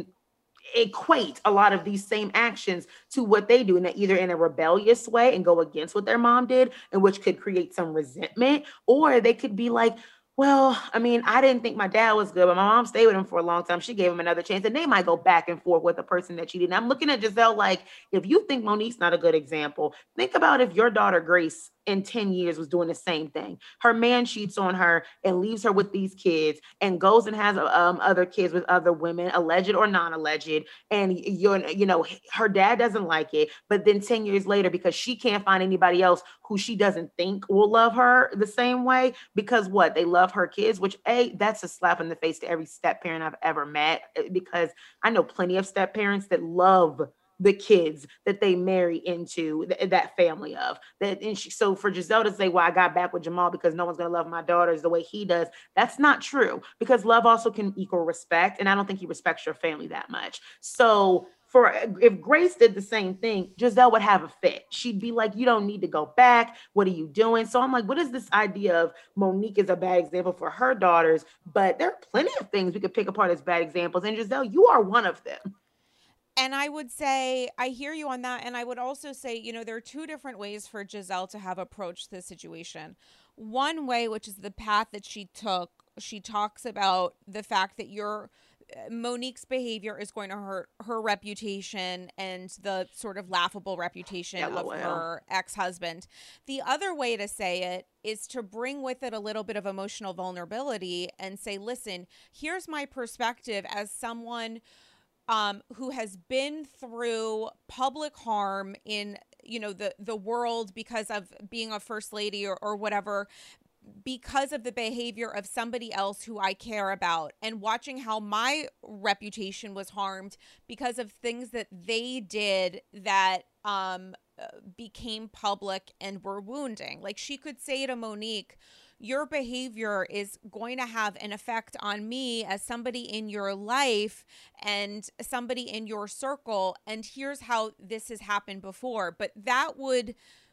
equate a lot of these same actions to what they do, and either in a rebellious way and go against what their mom did, and which could create some resentment, or they could be like, well, I mean, I didn't think my dad was good, but my mom stayed with him for a long time. She gave him another chance, and they might go back and forth with the person that cheated. And I'm looking at Gizelle like, if you think Monique's not a good example, think about if your daughter Grace in ten years was doing the same thing. Her man cheats on her and leaves her with these kids and goes and has um, other kids with other women, alleged or non-alleged. And you're, you know, her dad doesn't like it. But then ten years later, because she can't find anybody else who she doesn't think will love her the same way, because what? They love her kids, which A, that's a slap in the face to every step parent I've ever met, because I know plenty of step parents that love the kids that they marry into th- that family of that. And she, so for Gizelle to say, well, I got back with Jamal because no one's going to love my daughters the way he does, that's not true, because love also can equal respect. And I don't think he respects your family that much. So for, if Grace did the same thing, Gizelle would have a fit. She'd be like, you don't need to go back. What are you doing? So I'm like, what is this idea of Monique is a bad example for her daughters? But there are plenty of things we could pick apart as bad examples. And Gizelle, you are one of them. And I would say, I hear you on that. And I would also say, you know, there are two different ways for Gizelle to have approached this situation. One way, which is the path that she took, she talks about the fact that your Monique's behavior is going to hurt her reputation and the sort of laughable reputation yeah, of her ex-husband. The other way to say it is to bring with it a little bit of emotional vulnerability and say, listen, here's my perspective as someone Um, who has been through public harm in, you know, the, the world because of being a first lady or, or whatever, because of the behavior of somebody else who I care about, and watching how my reputation was harmed because of things that they did that um, became public and were wounding. Like, she could say to Monique, your behavior is going to have an effect on me as somebody in your life and somebody in your circle. And here's how this has happened before. But that would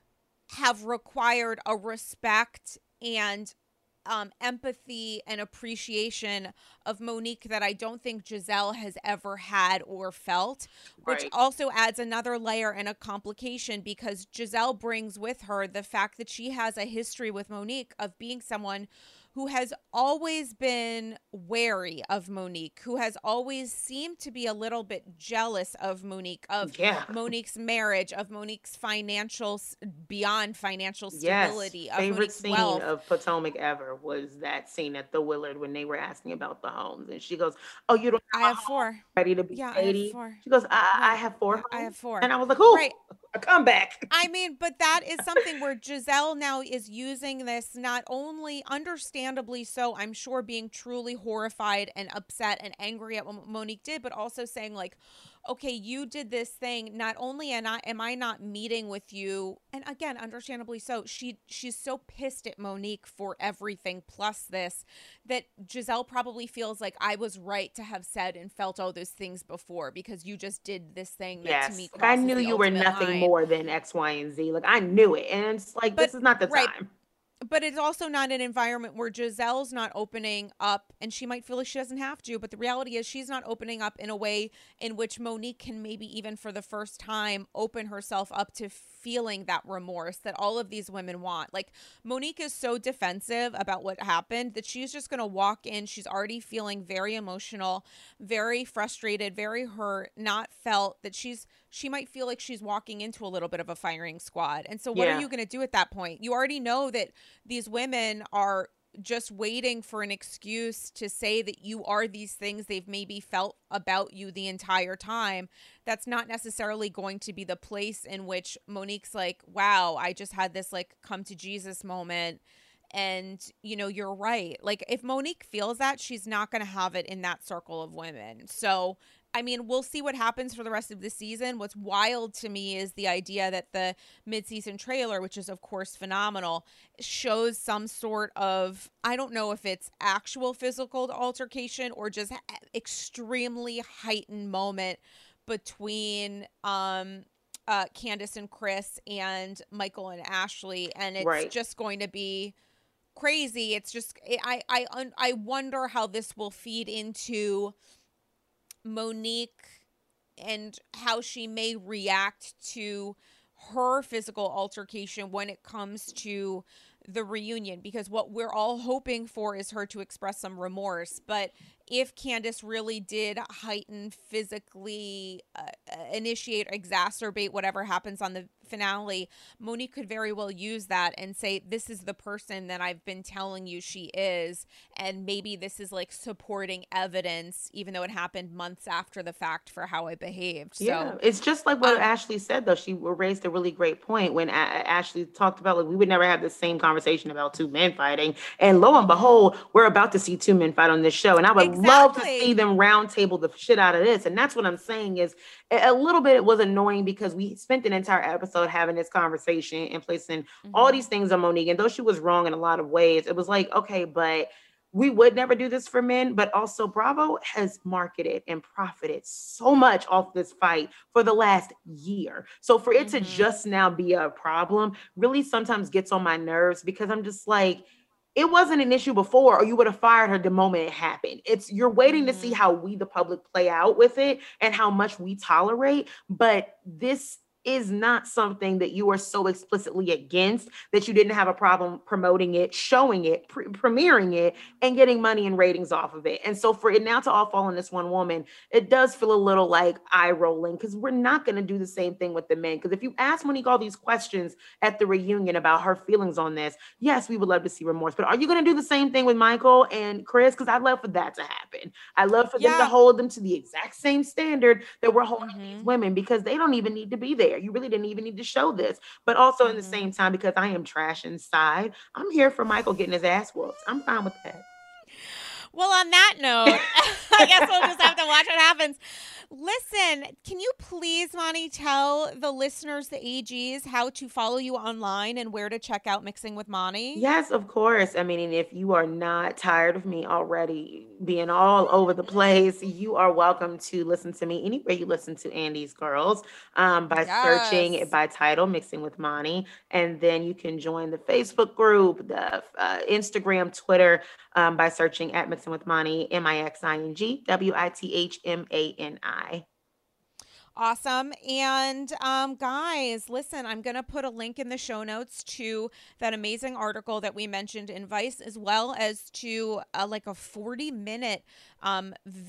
have required a respect and um, empathy and appreciation of Monique that I don't think Giselle has ever had or felt, which Right. also adds another layer and a complication because Giselle brings with her the fact that she has a history with Monique of being someone who has always been wary of Monique, who has always seemed to be a little bit jealous of Monique, of Yeah. Monique's marriage, of Monique's financial, beyond financial Yes. stability, of Favorite Monique's scene wealth. of Potomac ever was that scene at the Willard when they were asking about the homes. And she goes, oh, you don't I have a have home four. ready to be Yeah, I have eighty? four. She goes, I, I Right. have four Yeah, I have homes. four. And I was like, oh, Right. a comeback. I mean, but that is something where Giselle now is using this, not only understandably so, I'm sure, being truly horrified and upset and angry at what Monique did, but also saying like, okay, you did this thing. Not only am I, am I not meeting with you, and again, understandably so, she she's so pissed at Monique for everything plus this, that Giselle probably feels like I was right to have said and felt all those things before because you just did this thing that to Yes. me Like I crosses knew the you were ultimate nothing line. more than X, Y, and Z. Like I knew it. And it's like, But this is not the right, time. but it's also not an environment where Giselle's not opening up, and she might feel like she doesn't have to, but the reality is she's not opening up in a way in which Monique can maybe even for the first time open herself up to feeling that remorse that all of these women want. Like, Monique is so defensive about what happened that she's just going to walk in. She's already feeling very emotional, very frustrated, very hurt, not felt, that she's she might feel like she's walking into a little bit of a firing squad. And so what Yeah. are you going to do at that point? You already know that these women are just waiting for an excuse to say that you are these things they've maybe felt about you the entire time. That's not necessarily going to be the place in which Monique's like, wow, I just had this like come to Jesus moment. And, you know, you're right. Like, if Monique feels that, she's not going to have it in that circle of women. So, I mean, we'll see what happens for the rest of the season. What's wild to me is the idea that the mid-season trailer, which is, of course, phenomenal, shows some sort of, I don't know if it's actual physical altercation or just extremely heightened moment between um, uh, Candace and Chris and Michael and Ashley. And it's Right. just going to be crazy. It's just, I, I, I wonder how this will feed into Monique and how she may react to her physical altercation when it comes to the reunion, because what we're all hoping for is her to express some remorse. But if Candace really did heighten, physically uh, initiate, exacerbate whatever happens on the finale, Monique could very well use that and say, this is the person that I've been telling you she is. And maybe this is like supporting evidence, even though it happened months after the fact, for how I behaved. Yeah, So, it's just like what um, Ashley said, though. She raised a really great point when a- Ashley talked about like we would never have the same conversation about two men fighting, and lo and behold, we're about to see two men fight on this show, and I would love to Exactly. see them round table the shit out of this. And that's what I'm saying is a a little bit it was annoying because we spent an entire episode having this conversation and placing all Mhm. these things on Monique, and though she was wrong in a lot of ways, it was like, okay, but we would never do this for men. But also Bravo has marketed and profited so much off this fight for the last year. So for it to Mhm. just now be a problem really sometimes gets on my nerves, because I'm just like, it wasn't an issue before, or you would have fired her the moment it happened. It's you're waiting to see Mhm. how we, the public, play out with it and how much we tolerate. But this is not something that you are so explicitly against that you didn't have a problem promoting it, showing it, pre- premiering it, and getting money and ratings off of it. And so for it now to all fall on this one woman, it does feel a little like eye rolling, because we're not going to do the same thing with the men. Because if you ask Monique all these questions at the reunion about her feelings on this, yes, we would love to see remorse. But are you going to do the same thing with Michael and Chris? Because I'd love for that to happen. I love for them to Yeah. hold them to the exact same standard that we're holding these Mhm. women, because they don't even need to be there. You really didn't even need to show this. But also in the Mhm. same time, because I am trash inside, I'm here for Michael getting his ass whooped. I'm fine with that. Well, on that note, I guess we'll just have to watch what happens. Listen, can you please, Monty, tell the listeners, the A Gs, how to follow you online and where to check out Mixing with Monty? Yes, of course. I mean, and if you are not tired of me already being all over the place, you are welcome to listen to me anywhere you listen to Andy's Girls, um, by searching it Yes. by title, Mixing with Monty. And then you can join the Facebook group, the uh, Instagram, Twitter, um, by searching at Mixing with Monty, M I X I N G W I T H M A N I. Awesome. And um, guys, listen, I'm going to put a link in the show notes to that amazing article that we mentioned in Vice, as well as to uh, like a forty minute um,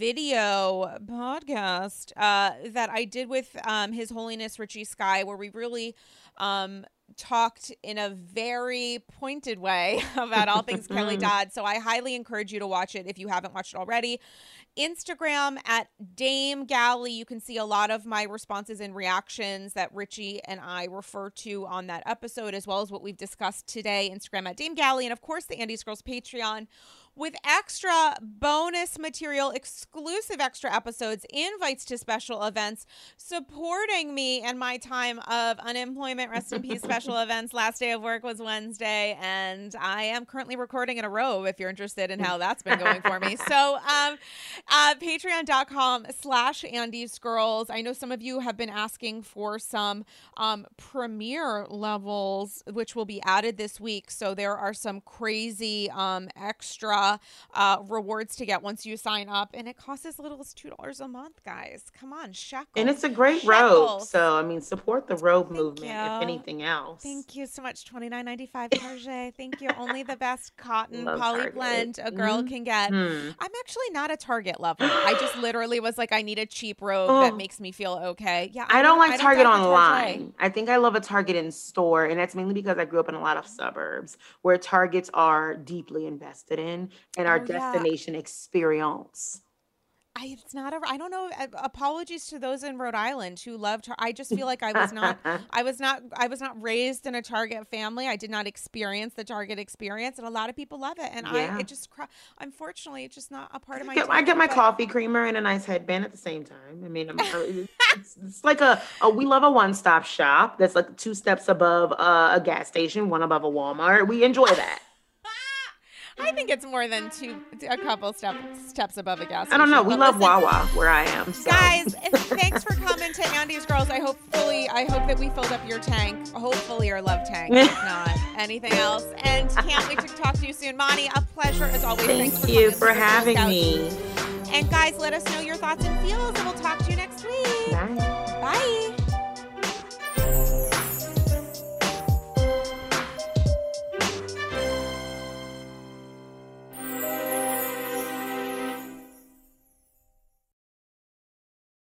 video podcast uh, that I did with um, His Holiness Richie Sky, where we really um, talked in a very pointed way about all things Kelly Dodd. So I highly encourage you to watch it if you haven't watched it already. Instagram at Dame Galley. You can see a lot of my responses and reactions that Richie and I refer to on that episode, as well as what we've discussed today. Instagram at Dame Galley. And of course, the Andy's Girls Patreon with extra bonus material, exclusive extra episodes, invites to special events, supporting me and my time of unemployment. Rest in peace, special events. Last day of work was Wednesday, and I am currently recording in a robe if you're interested in how that's been going for me. So um, uh, patreon.com slash Andy's Girls. I know some of you have been asking for some um, premiere levels, which will be added this week. So there are some crazy um, extra uh, rewards to get once you sign up, and it costs as little as two dollars a month, guys. Come on, shekels. And it's a great robe. Shekels. So, I mean, support the robe Thank movement, you. if anything else. Thank you so much. twenty-nine ninety-five Target. Thank you. Only the best cotton Love poly Target. blend a girl Mhm. can get. Hmm. I'm actually not a Target lover. I just literally was like, I need a cheap robe Oh. that makes me feel okay. Yeah, I don't like I Target dive for online. I think I love a Target in store, and that's mainly because I grew up in a lot of suburbs where Targets are deeply invested in and our Oh, yeah. destination experience. I, it's not a. I don't know. uh, Apologies to those in Rhode Island who love. Tar- I just feel like I was not. I was not. I was not raised in a Target family. I did not experience the Target experience, and a lot of people love it. And Yeah. I, it just, cr- unfortunately, it's just not a part of my. I get, I day, get my but- coffee creamer and a nice headband at the same time. I mean, I'm, it's, it's like a, a we love a one-stop shop that's like two steps above uh, a gas station, one above a Walmart. We enjoy that. I think it's more than two, a couple step, steps above a gas I don't know. station, We but love listen, Wawa where I am. So. Guys, thanks for coming to Andy's Girls. I hopefully, I hope that we filled up your tank. Hopefully your love tank, if not anything else. And can't wait to talk to you soon. Monty, a pleasure as always. Thank Thanks for you coming for to the Girl having Scouts. me. And guys, let us know your thoughts and feels, and we'll talk to you next week. Bye.